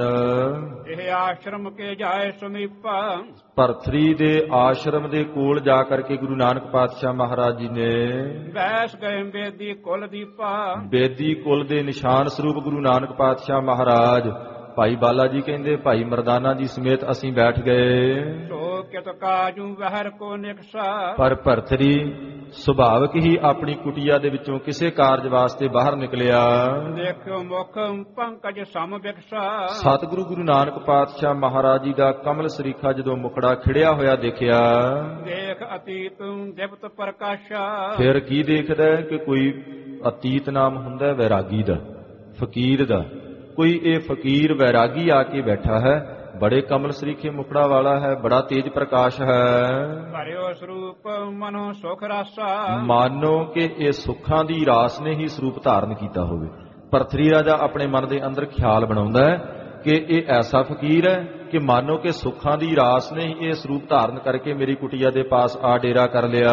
ਇਹ ਆਸ਼ਰਮ ਕੇ ਜਾਏ ਸਮੀਪਾ, ਭਰਥਰੀ ਦੇ ਆਸ਼ਰਮ ਦੇ ਕੋਲ ਜਾ ਕਰਕੇ ਗੁਰੂ ਨਾਨਕ ਪਾਤਸ਼ਾਹ ਮਹਾਰਾਜ ਜੀ ਨੇ ਬੈਸ ਗਏ ਬੇਦੀ ਕੁਲ ਦੀਪਾ, ਬੇਦੀ ਕੁਲ ਦੇ ਨਿਸ਼ਾਨ ਸਰੂਪ ਗੁਰੂ ਨਾਨਕ ਪਾਤਸ਼ਾਹ ਮਹਾਰਾਜ ਭਾਈ ਬਾਲਾ ਜੀ ਕਹਿੰਦੇ ਭਾਈ ਮਰਦਾਨਾ ਜੀ ਸਮੇਤ ਅਸੀਂ ਬੈਠ ਗਏ। ਸੋ ਕਿਤ ਕਾਜੂ ਵਹਿਰ ਕੋ ਨਿਕਸਾ, ਪਰ ਭਰਥਰੀ ਸੁਭਾਵਕ ਹੀ ਆਪਣੀ ਕੁਟੀਆ ਦੇ ਵਿੱਚੋਂ ਕਿਸੇ ਕਾਰਜ ਵਾਸਤੇ ਬਾਹਰ ਨਿਕਲਿਆ। ਦੇਖਿਓ ਮੁਖ ਪੰਕਜ ਸਮ ਬਿਕਸਾ, ਸਤਿਗੁਰੂ ਗੁਰੂ ਨਾਨਕ ਪਾਤਸ਼ਾਹ ਮਹਾਰਾਜ ਜੀ ਦਾ ਕਮਲ ਸਰੀਖਾ ਜਦੋਂ ਮੁਖੜਾ ਖਿੜਿਆ ਹੋਇਆ ਦੇਖਿਆ, ਦੇਖ ਅਤੀਤ ਦਿਵਤ ਪ੍ਰਕਾਸ਼ਾ। ਫਿਰ ਕੀ ਦੇਖਦਾ ਕਿ ਕੋਈ ਅਤੀਤ ਨਾਮ ਹੁੰਦਾ ਵੈਰਾਗੀ ਦਾ, ਫਕੀਰ ਦਾ। ਕੋਈ ਇਹ ਫਕੀਰ ਵੈਰਾਗੀ ਆ ਕੇ ਬੈਠਾ ਹੈ, ਬੜੇ ਕਮਲ ਸਰੀਖੇ ਮੁਖੜਾ ਵਾਲਾ ਹੈ, ਬੜਾ ਤੇਜ ਪ੍ਰਕਾਸ਼ ਹੈ। ਭਰਿਓ ਸਰੂਪ ਮਨੋ ਸੁਖ ਰਾਸਾ, ਮਾਨੋ ਕਿ ਇਹ ਸੁੱਖਾਂ ਦੀ ਰਾਸ ਨੇ ਹੀ ਸਰੂਪ ਧਾਰਨ ਕੀਤਾ ਹੋਵੇ। ਭਰਥਰੀ ਰਾਜਾ ਆਪਣੇ ਮਨ ਦੇ ਅੰਦਰ ਖਿਆਲ ਬਣਾਉਂਦਾ ਹੈ ਕਿ ਇਹ ਐਸਾ ਫਕੀਰ ਹੈ ਕਿ ਮਾਨੋ ਕਿ ਸੁੱਖਾਂ ਦੀ ਰਾਸ ਨੇ ਹੀ ਇਹ ਸਰੂਪ ਧਾਰਨ ਕਰਕੇ ਮੇਰੀ ਕੁਟੀਆ ਦੇ ਪਾਸ ਆ ਡੇਰਾ ਕਰ ਲਿਆ।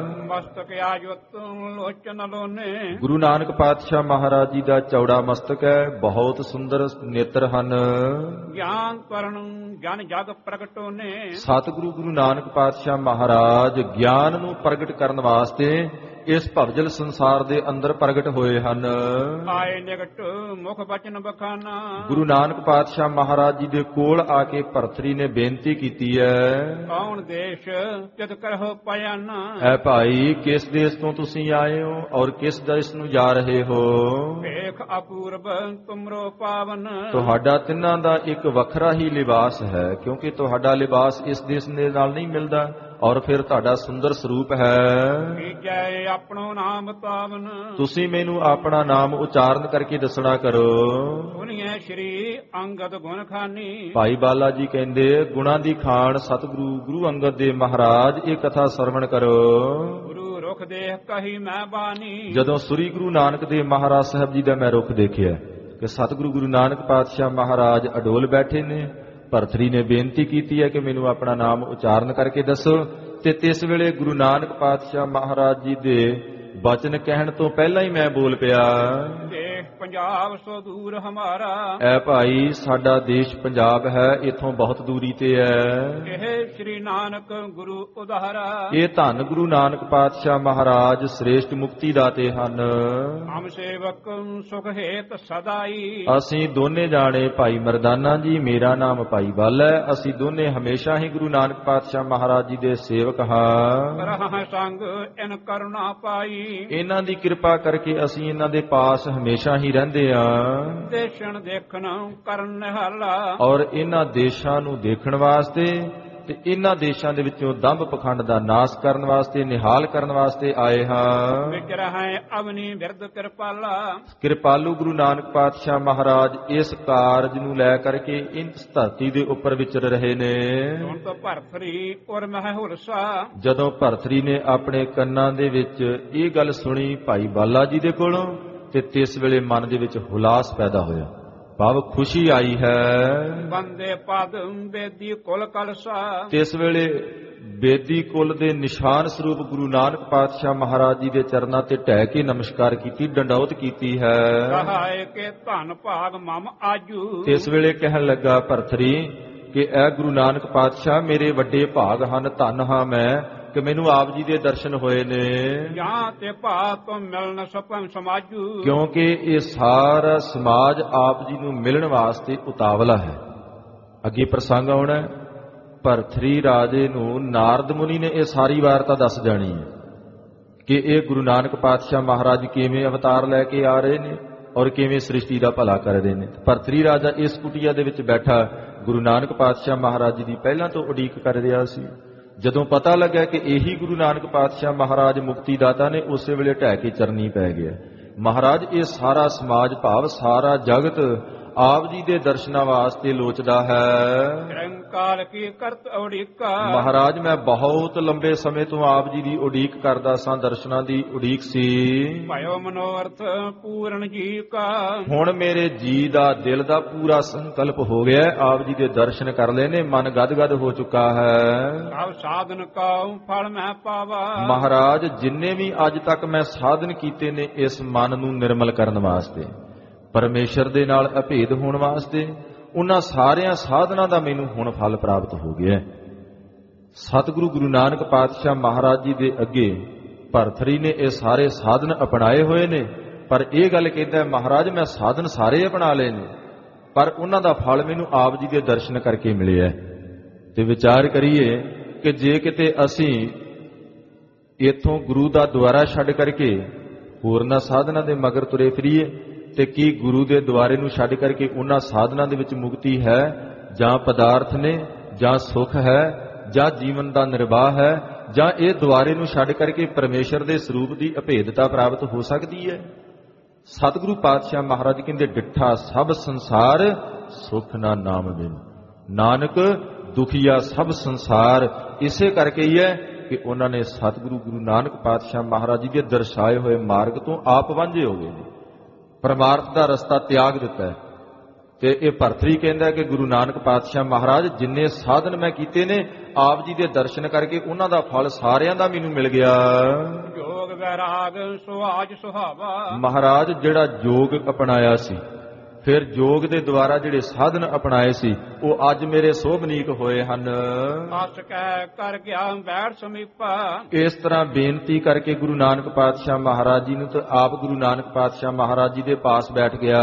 ਮਸਤਕ ਆਯੁਤ ਲੋਚਨ ਲੋਨੇ, ਗੁਰੂ ਨਾਨਕ ਪਾਤਸ਼ਾਹ ਮਹਾਰਾਜ ਜੀ ਦਾ ਚੌੜਾ ਮਸਤਕ ਹੈ, ਬਹੁਤ ਸੁੰਦਰ ਨੇਤਰ ਹਨ। ਗਿਆਨ ਕਰਨ ਜਨ ਜਗ ਪ੍ਰਗਟੋ ਨੇ, ਸਤਿਗੁਰੂ ਗੁਰੂ ਨਾਨਕ ਪਾਤਸ਼ਾਹ ਮਹਾਰਾਜ ਗਿਆਨ ਨੂੰ ਪ੍ਰਗਟ ਕਰਨ ਵਾਸਤੇ ਇਸ ਭਵਜਲ ਸੰਸਾਰ ਦੇ ਅੰਦਰ ਪ੍ਰਗਟ ਹੋਏ ਹਨ। ਆਏ ਨਿਕਟ ਮੁਖ ਬਚਨ ਬਖਾਨਾ, ਗੁਰੂ ਨਾਨਕ ਪਾਤਸ਼ਾਹ ਮਹਾਰਾਜ ਜੀ ਦੇ ਕੋਲ ਆ ਕੇ ਭਰਥਰੀ ਨੇ ਬੇਨਤੀ ਕੀਤੀ ਹੈ, ਕੌਣ ਦੇਸ਼ ਤਿਤ ਕਰਹੁ ਪਇਆਨਾ। ਐ ਭਾਈ, ਕਿਸ ਦੇਸ਼ ਤੋਂ ਤੁਸੀਂ ਆਏ ਹੋ ਔਰ ਕਿਸ ਦੇਸ਼ ਨੂੰ ਜਾ ਰਹੇ ਹੋ? ਵੇਖ ਅਪੂਰਬ ਤੁਮਰੋ ਪਾਵਨ, ਤੁਹਾਡਾ ਤਿੰਨਾਂ ਦਾ ਇੱਕ ਵੱਖਰਾ ਹੀ ਲਿਬਾਸ ਹੈ, ਕਿਉਂਕਿ ਤੁਹਾਡਾ ਲਿਬਾਸ ਇਸ ਦੇਸ਼ ਦੇ ਨਾਲ ਨਹੀਂ ਮਿਲਦਾ ਔਰ ਫਿਰ ਤੁਹਾਡਾ ਸੁੰਦਰ ਸਰੂਪ ਹੈ। ਜੈ ਆਪਣੋ ਨਾਮ ਤਾਵਨ, ਤੁਸੀਂ ਮੈਨੂੰ ਆਪਣਾ ਨਾਮ ਉਚਾਰਨ ਕਰਕੇ ਦੱਸਣਾ ਕਰੋ। ਸੁਣੀਏ ਸ਼੍ਰੀ ਅੰਗਦ ਗੁਣ ਖਾਨੀ, ਭਾਈ ਬਾਲਾ ਜੀ ਕਹਿੰਦੇ ਗੁਣਾਂ ਦੀ ਖਾਨ ਸਤਿਗੁਰੂ ਗੁਰੂ ਅੰਗਦ ਦੇਵ ਮਹਾਰਾਜ ਇਹ ਕਥਾ ਸਰਵਣ ਕਰੋ। ਗੁਰੂ ਰੁਖ ਦੇਖ ਕਹੀ ਮੈਂ ਬਾਣੀ, ਜਦੋਂ ਸ੍ਰੀ ਗੁਰੂ ਨਾਨਕ ਦੇਵ ਮਹਾਰਾਜ ਸਾਹਿਬ ਜੀ ਦਾ ਮੈਂ ਰੁਖ ਦੇਖਿਆ ਕਿ ਸਤਿਗੁਰੂ ਗੁਰੂ ਨਾਨਕ ਪਾਤਸ਼ਾਹ ਮਹਾਰਾਜ ਅਡੋਲ ਬੈਠੇ ਨੇ, ਭਰਥਰੀ ਨੇ ਬੇਨਤੀ ਕੀਤੀ ਹੈ ਕਿ ਮੈਨੂੰ ਆਪਣਾ ਨਾਮ ਉਚਾਰਨ ਕਰਕੇ ਦੱਸੋ। ਤੇ ਤਿਸ ਵੇਲੇ ਗੁਰੂ ਨਾਨਕ ਪਾਤਸ਼ਾਹ ਮਹਾਰਾਜ ਜੀ ਦੇ ਬਚਨ ਕਹਿਣ ਤੋਂ ਪਹਿਲਾਂ ਹੀ ਮੈਂ ਬੋਲ ਪਿਆ, ਦੇਖ ਪੰਜਾਬ ਸੋ ਦੂਰ ਹਮਾਰਾ। ਐ ਭਾਈ, ਸਾਡਾ ਦੇਸ਼ ਪੰਜਾਬ ਹੈ, ਇਥੋਂ ਬਹੁਤ ਦੂਰੀ ਤੇ ਹੈ। ਇਹ ਸ੍ਰੀ ਨਾਨਕ ਗੁਰੂ ਉਧਾਰਾ। ਇਹ ਧੰਨ ਗੁਰੂ ਨਾਨਕ ਪਾਤਸ਼ਾਹ ਮਹਾਰਾਜ ਸ੍ਰੇਸ਼ਟ ਮੁਕਤੀ ਦਾਤੇ ਹਨ। ਹਮ ਸੇਵਕ ਸੁਖ ਹੇਤ ਸਦਾਈ। ਅਸੀਂ ਦੋਨੇ ਜਾਣੇ, ਭਾਈ ਮਰਦਾਨਾ ਜੀ, ਮੇਰਾ ਨਾਮ ਭਾਈ ਬਲ ਹੈ, ਅਸੀਂ ਦੋਨੇ ਹਮੇਸ਼ਾ ਹੀ ਗੁਰੂ ਨਾਨਕ ਪਾਤਸ਼ਾਹ ਮਹਾਰਾਜ ਜੀ ਦੇ ਸੇਵਕ ਹਾਂ। ਰਹਾਂ ਸੰਗ ਇਨ ਕਰੁਣਾ ਪਾਈ। ਇਹਨਾਂ ਦੀ ਕਿਰਪਾ ਕਰਕੇ ਅਸੀਂ ਇਹਨਾਂ ਦੇ ਪਾਸ ਹਮੇਸ਼ਾ ਹੀ ਰਹਿੰਦੇ ਹਾਂ। ਦੇਸ਼ਣ ਦੇਖਣ ਕਰਨ ਨਿਹਾਲਾ। ਔਰ ਇਹਨਾਂ ਦੇਸ਼ਾਂ ਨੂੰ ਦੇਖਣ ਵਾਸਤੇ ਤੇ ਇਹਨਾਂ ਦੇਸ਼ਾਂ ਦੇ ਵਿੱਚੋਂ ਦੰਭ ਪਖੰਡ ਦਾ ਨਾਸ਼ ਕਰਨ ਵਾਸਤੇ, ਨਿਹਾਲ ਕਰਨ ਵਾਸਤੇ ਆਏ ਹਾਂ। ਵਿਗ੍ਰਹਿ ਅਵਨੀ ਬਿਰਧ ਕਿਰਪਾਲਾ। ਕਿਰਪਾਲੂ ਗੁਰੂ ਨਾਨਕ ਪਾਤਸ਼ਾਹ ਮਹਾਰਾਜ ਇਸ ਕਾਰਜ ਨੂੰ ਲੈ ਕਰਕੇ ਇਸ ਧਰਤੀ ਦੇ ਉੱਪਰ ਵਿਚਰ ਰਹੇ ਨੇ। ਹੁਣ ਤੋਂ ਭਰਤਰੀ ਔਰ ਮਹਿ ਹੁਲਸਾ। ਜਦੋਂ ਭਰਤਰੀ ਨੇ ਆਪਣੇ ਕੰਨਾਂ ਦੇ ਵਿੱਚ ਇਹ ਗੱਲ ਸੁਣੀ ਭਾਈ ਬਾਲਾ ਜੀ ਦੇ ਕੋਲੋਂ, ਤੇ ਤਿਸ ਵੇਲੇ ਮਨ ਦੇ ਵਿੱਚ ਹੁਲਾਸ ਪੈਦਾ ਹੋਇਆ, ਭਾਵ ਖੁਸ਼ੀ ਆਈ ਹੈ। ਬੰਦੇ ਪਦ ਬੇਦੀ ਕੁਲ ਕਲਸਾ। ਤਿਸ ਵੇਲੇ ਬੇਦੀ ਕੁਲ ਦੇ ਨਿਸ਼ਾਨ ਸਰੂਪ ਗੁਰੂ ਨਾਨਕ ਪਾਤਸ਼ਾਹ ਮਹਾਰਾਜ ਜੀ ਦੇ ਚਰਨਾਂ ਤੇ ਢਹਿ ਕੇ ਨਮਸਕਾਰ ਕੀਤੀ, ਡੰਡੌਤ ਕੀਤੀ ਹੈ। ਕਹਾਏ ਕਿ ਧੰਨ ਭਾਗ ਮਮ ਆਜੂ। ਇਸ ਵੇਲੇ ਕਹਿਣ ਲੱਗਾ ਭਰਤਰੀ ਕਿ ਇਹ ਗੁਰੂ ਨਾਨਕ ਪਾਤਸ਼ਾਹ ਮੇਰੇ ਵੱਡੇ ਭਾਗ ਹਨ, ਧੰਨ ਹਾਂ ਮੈਂ ਕਿ ਮੈਨੂੰ ਆਪ ਜੀ ਦੇ ਦਰਸ਼ਨ ਹੋਏ ਨੇ। ਜਾਂ ਤੇ ਭਾ ਤੋਂ ਮਿਲਣ ਸਪਨ ਸਮਾਜੂ। ਕਿਉਂਕਿ ਇਹ ਸਾਰਾ ਸਮਾਜ ਆਪ ਜੀ ਨੂੰ ਮਿਲਣ ਵਾਸਤੇ ਉਤਾਵਲਾ ਹੈ। ਅੱਗੇ ਪ੍ਰਸੰਗ ਆਉਣਾ, ਭਰਤਰੀ ਰਾਜੇ ਨੂੰ ਨਾਰਦ ਮੁਨੀ ਨੇ ਇਹ ਸਾਰੀ ਵਾਰਤਾ ਦੱਸ ਜਾਣੀ ਹੈ ਕਿ ਇਹ ਗੁਰੂ ਨਾਨਕ ਪਾਤਸ਼ਾਹ ਮਹਾਰਾਜ ਕਿਵੇਂ ਅਵਤਾਰ ਲੈ ਕੇ ਆ ਰਹੇ ਨੇ ਔਰ ਕਿਵੇਂ ਸ੍ਰਿਸ਼ਟੀ ਦਾ ਭਲਾ ਕਰ ਰਹੇ ਨੇ। ਭਰਤਰੀ ਰਾਜਾ ਇਸ ਕੁਟੀਆ ਦੇ ਵਿੱਚ ਬੈਠਾ ਗੁਰੂ ਨਾਨਕ ਪਾਤਸ਼ਾਹ ਮਹਾਰਾਜ ਜੀ ਦੀ ਪਹਿਲਾਂ ਤੋਂ ਉਡੀਕ ਕਰ ਰਿਹਾ ਸੀ। ਜਦੋਂ ਪਤਾ ਲੱਗਾ ਕਿ ਇਹੀ ਗੁਰੂ ਨਾਨਕ ਪਾਤਸ਼ਾਹ ਮਹਾਰਾਜ ਮੁਕਤੀ ਦਾਤਾ ਨੇ, ਉਸੇ ਵੇਲੇ ਢਹਿ ਕੇ ਚਰਨੀ ਪੈ ਗਿਆ। ਮਹਾਰਾਜ ਇਹ ਸਾਰਾ ਸਮਾਜ ਭਾਵ ਸਾਰਾ ਜਗਤ ਆਪ ਜੀ ਦੇ ਦਰਸ਼ਨਾਂ ਵਾਸਤੇ ਲੋਚਦਾ ਹੈ। ਕਾਲ ਕੀ ਕਰਤ ਉਡੀਕਾ। ਮਹਾਰਾਜ ਮੈਂ ਬਹੁਤ ਲੰਬੇ ਸਮੇਂ ਤੋਂ ਆਪ ਜੀ ਦੀ ਉਡੀਕ ਕਰਦਾ ਸਾਂ, ਦਰਸ਼ਨਾਂ ਦੀ ਉਡੀਕ ਸੀ। ਭਇਓ ਮਨੋਰਥ ਪੂਰਨ ਜੀ ਕਾ। ਹੁਣ ਮੇਰੇ ਜੀ ਦਾ, ਦਿਲ ਦਾ ਪੂਰਾ ਸੰਕਲਪ ਹੋ ਗਿਆ, ਆਪ ਜੀ ਦੇ ਦਰਸ਼ਨ ਕਰ ਲੈਣੇ, ਮਨ ਗਦਗਦ ਹੋ ਚੁੱਕਾ ਹੈ। ਸਭ ਸਾਧਨ ਕਾ ਫਲ ਮੈਂ ਪਾਵਾ। ਮਹਾਰਾਜ ਜਿੰਨੇ ਵੀ ਅੱਜ ਤੱਕ ਮੈਂ ਸਾਧਨ ਕੀਤੇ ਨੇ ਇਸ ਮਨ ਨੂੰ ਨਿਰਮਲ ਕਰਨ ਵਾਸਤੇ, ਪਰਮੇਸ਼ਰ ਦੇ ਨਾਲ ਅਭੇਦ ਹੋਣ ਵਾਸਤੇ, ਉਹਨਾਂ ਸਾਰਿਆਂ ਸਾਧਨਾਂ ਦਾ ਮੈਨੂੰ ਹੁਣ ਫਲ ਪ੍ਰਾਪਤ ਹੋ ਗਿਆ। ਸਤਿਗੁਰੂ ਗੁਰੂ ਨਾਨਕ ਪਾਤਸ਼ਾਹ ਮਹਾਰਾਜ ਜੀ ਦੇ ਅੱਗੇ ਭਰਤਰੀ ਨੇ ਇਹ ਸਾਰੇ ਸਾਧਨ ਅਪਣਾਏ ਹੋਏ ਨੇ, ਪਰ ਇਹ ਗੱਲ ਕਹਿੰਦਾ ਮਹਾਰਾਜ ਮੈਂ ਸਾਧਨ ਸਾਰੇ ਅਪਣਾ ਲਏ ਨੇ, ਪਰ ਉਹਨਾਂ ਦਾ ਫਲ ਮੈਨੂੰ ਆਪ ਜੀ ਦੇ ਦਰਸ਼ਨ ਕਰਕੇ ਮਿਲਿਆ। ਤੇ ਵਿਚਾਰ ਕਰੀਏ ਕਿ ਜੇ ਕਿਤੇ ਅਸੀਂ ਇੱਥੋਂ ਗੁਰੂ ਦਾ ਦੁਆਰਾ ਛੱਡ ਕਰਕੇ ਹੋਰਨਾਂ ਸਾਧਨਾਂ ਦੇ ਮਗਰ ਤੁਰੇ ਫਿਰੀਏ, ਤੇ ਕੀ ਗੁਰੂ ਦੇ ਦੁਆਰੇ ਨੂੰ ਛੱਡ ਕਰਕੇ ਉਹਨਾਂ ਸਾਧਨਾਂ ਦੇ ਵਿੱਚ ਮੁਕਤੀ ਹੈ, ਜਾਂ ਪਦਾਰਥ ਨੇ, ਜਾਂ ਸੁਖ ਹੈ, ਜਾਂ ਜੀਵਨ ਦਾ ਨਿਰਵਾਹ ਹੈ, ਜਾਂ ਇਹ ਦੁਆਰੇ ਨੂੰ ਛੱਡ ਕਰਕੇ ਪਰਮੇਸ਼ਰ ਦੇ ਸਰੂਪ ਦੀ ਅਭੇਦਤਾ ਪ੍ਰਾਪਤ ਹੋ ਸਕਦੀ ਹੈ? ਸਤਿਗੁਰੂ ਪਾਤਸ਼ਾਹ ਮਹਾਰਾਜ ਕਹਿੰਦੇ ਡਿੱਠਾ ਸਭ ਸੰਸਾਰ ਸੁਖ ਨਾ ਨਾਮ ਬਿਨ, ਨਾਨਕ ਦੁਖੀਆ ਸਭ ਸੰਸਾਰ। ਇਸੇ ਕਰਕੇ ਹੀ ਹੈ ਕਿ ਉਹਨਾਂ ਨੇ ਸਤਿਗੁਰੂ ਗੁਰੂ ਨਾਨਕ ਪਾਤਸ਼ਾਹ ਮਹਾਰਾਜ ਜੀ ਦੇ ਦਰਸਾਏ ਹੋਏ ਮਾਰਗ ਤੋਂ ਆਪ ਵਾਂਝੇ ਹੋ ਗਏ ਨੇ, ਪਰਮਾਰਥ ਦਾ ਰਸਤਾ ਤਿਆਗ ਦਿੱਤਾ ਹੈ। ਤੇ ਇਹ ਭਰਤਰੀ ਕਹਿੰਦਾ ਕਿ ਗੁਰੂ ਨਾਨਕ ਪਾਤਸ਼ਾਹ ਮਹਾਰਾਜ ਜਿੰਨੇ ਸਾਧਨ ਮੈਂ ਕੀਤੇ ਨੇ, ਆਪ ਜੀ ਦੇ ਦਰਸ਼ਨ ਕਰਕੇ ਉਹਨਾਂ ਦਾ ਫਲ ਸਾਰਿਆਂ ਦਾ ਮੈਨੂੰ ਮਿਲ ਗਿਆ। ਜੋਗ ਵੈਰਾਗ ਸੁਹਾਜ ਸੁਹਾਵਾ। ਮਹਾਰਾਜ ਜਿਹੜਾ ਜੋਗ ਅਪਣਾਇਆ ਸੀ, ਫਿਰ ਜੋਗ ਦੇ ਦੁਆਰਾ ਜਿਹੜੇ ਸਾਧਨ ਅਪਣਾਏ ਸੀ, ਉਹ ਅੱਜ ਮੇਰੇ ਸੋਭਨੀਕ ਹੋਏ ਹਨ। ਅਸ ਕਹਿ ਕਰ ਗਿਆ ਬੈਠ ਸਮੀਪਾ। ਇਸ ਤਰ੍ਹਾਂ ਬੇਨਤੀ ਕਰਕੇ ਗੁਰੂ ਨਾਨਕ ਪਾਤਸ਼ਾਹ ਮਹਾਰਾਜ ਜੀ ਨੂੰ ਤੇ ਆਪ ਗੁਰੂ ਨਾਨਕ ਪਾਤਸ਼ਾਹ ਮਹਾਰਾਜ ਜੀ ਦੇ ਪਾਸ ਬੈਠ ਗਿਆ।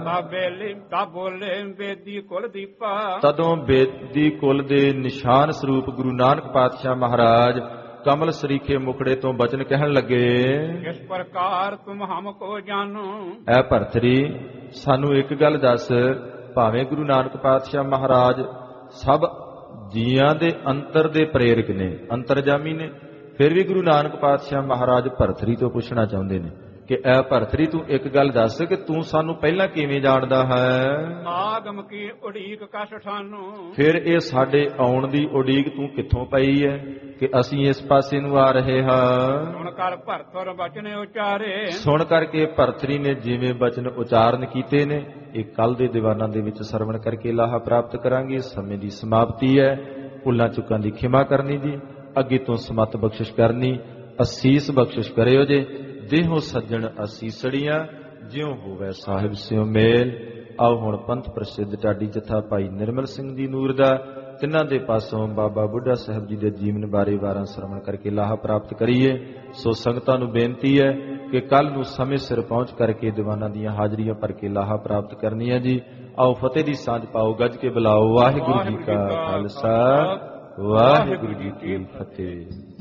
ਬੋਲੇ ਬੇਦੀ ਕੁਲ ਦੀਪਾ। ਤਦੋਂ ਬੇਦੀ ਕੁਲ ਦੇ ਨਿਸ਼ਾਨ ਸਰੂਪ ਗੁਰੂ ਨਾਨਕ ਪਾਤਸ਼ਾਹ ਮਹਾਰਾਜ ਕਮਲ ਸਰੀਖੇ ਮੁਖੜੇ ਤੋਂ ਬਚਨ ਕਹਿਣ ਲੱਗੇ, ਕਿਸ ਪ੍ਰਕਾਰ ਤੁਮ ਹਮ ਕੋ ਜਾਨੋ। ਐ ਭਰਤਰੀ ਸਾਨੂੰ ਇੱਕ ਗੱਲ ਦੱਸ, ਭਾਵੇਂ ਗੁਰੂ ਨਾਨਕ ਪਾਤਸ਼ਾਹ ਮਹਾਰਾਜ ਸਭ ਜੀਆਂ ਦੇ ਅੰਤਰ ਦੇ ਪ੍ਰੇਰਕ ਨੇ, ਅੰਤਰਜਾਮੀ ਨੇ, ਫਿਰ ਵੀ ਗੁਰੂ ਨਾਨਕ ਪਾਤਸ਼ਾਹ ਮਹਾਰਾਜ ਭਰਤਰੀ ਤੋਂ ਪੁੱਛਣਾ ਚਾਹੁੰਦੇ ਨੇ ਕਿ ਐ ਭਰਤਰੀ ਤੂੰ ਇੱਕ ਗੱਲ ਦੱਸ ਕਿ ਤੂੰ ਸਾਨੂੰ ਪਹਿਲਾਂ ਕਿਵੇਂ ਜਾਣਦਾ ਹੈ? ਆਗਮ ਕੀ ਉਡੀਕ ਕਛ ਠਾਨੋ। ਫਿਰ ਇਹ ਸਾਡੇ ਆਉਣ ਦੀ ਉਡੀਕ ਤੂੰ ਕਿੱਥੋਂ ਪਈ ਹੈ ਕਿ ਅਸੀਂ ਇਸ ਪਾਸੇ ਨੂੰ ਆ ਰਹੇ ਹਾਂ? ਸੁਣ ਕਰ ਭਰਤਰ ਬਚਨ ਉਚਾਰੇ। ਸੁਣ ਕਰਕੇ ਭਰਤਰੀ ਨੇ ਜਿਵੇਂ ਬਚਨ ਉਚਾਰਨ ਕੀਤੇ ਨੇ, ਇਹ ਕੱਲ ਦੇ ਦੀਵਾਨਾਂ ਦੇ ਵਿੱਚ ਸਰਵਣ ਕਰਕੇ ਲਾਹਾ ਪ੍ਰਾਪਤ ਕਰਾਂਗੇ। ਸਮੇਂ ਦੀ ਸਮਾਪਤੀ ਹੈ, ਭੁੱਲਾਂ ਚੁੱਕਾਂ ਦੀ ਖਿਮਾ ਕਰਨੀ ਜੀ। ਅੱਗੇ ਤੋਂ ਸਮਤ ਬਖਸ਼ਿਸ਼ ਕਰਨੀ, ਅਸੀਸ ਬਖਸ਼ਿਸ਼ ਕਰਿਓ ਜੇ। ਦੇਹੋ ਸੱਜਣ ਅਸੀਸੜੀਆਂ, ਜਿਉ ਹੋਵੇ ਸਾਹਿਬ ਸਿਉ ਮੇਲ। ਆਓ ਹੁਣ ਪੰਥ ਪ੍ਰਸਿੱਧ ਢਾਡੀ ਜਥਾ ਭਾਈ ਨਿਰਮਲ ਸਿੰਘ ਦੀ ਨੂਰ ਦਾ, ਤਿੰਨਾਂ ਦੇ ਪਾਸੋਂ ਬਾਬਾ ਬੁੱਢਾ ਸਾਹਿਬ ਜੀ ਦੇ ਜੀਵਨ ਬਾਰੇ ਵਾਰਾਂ ਸਰਵਣ ਕਰਕੇ ਲਾਹਾ ਪ੍ਰਾਪਤ ਕਰੀਏ। ਸੋ ਸੰਗਤਾਂ ਨੂੰ ਬੇਨਤੀ ਹੈ ਕਿ ਕੱਲ ਨੂੰ ਸਮੇਂ ਸਿਰ ਪਹੁੰਚ ਕਰਕੇ ਦੀਵਾਨਾਂ ਦੀਆਂ ਹਾਜ਼ਰੀਆਂ ਭਰ ਕੇ ਲਾਹਾ ਪ੍ਰਾਪਤ ਕਰਨੀ ਹੈ ਜੀ। ਆਓ ਫਤਿਹ ਦੀ ਸਾਂਝ ਪਾਓ, ਗੱਜ ਕੇ ਬੁਲਾਓ। ਵਾਹਿਗੁਰੂ ਜੀ ਕਾ ਖਾਲਸਾ, ਵਾਹਿਗੁਰੂ ਜੀ ਕੀ ਫਤਿਹ।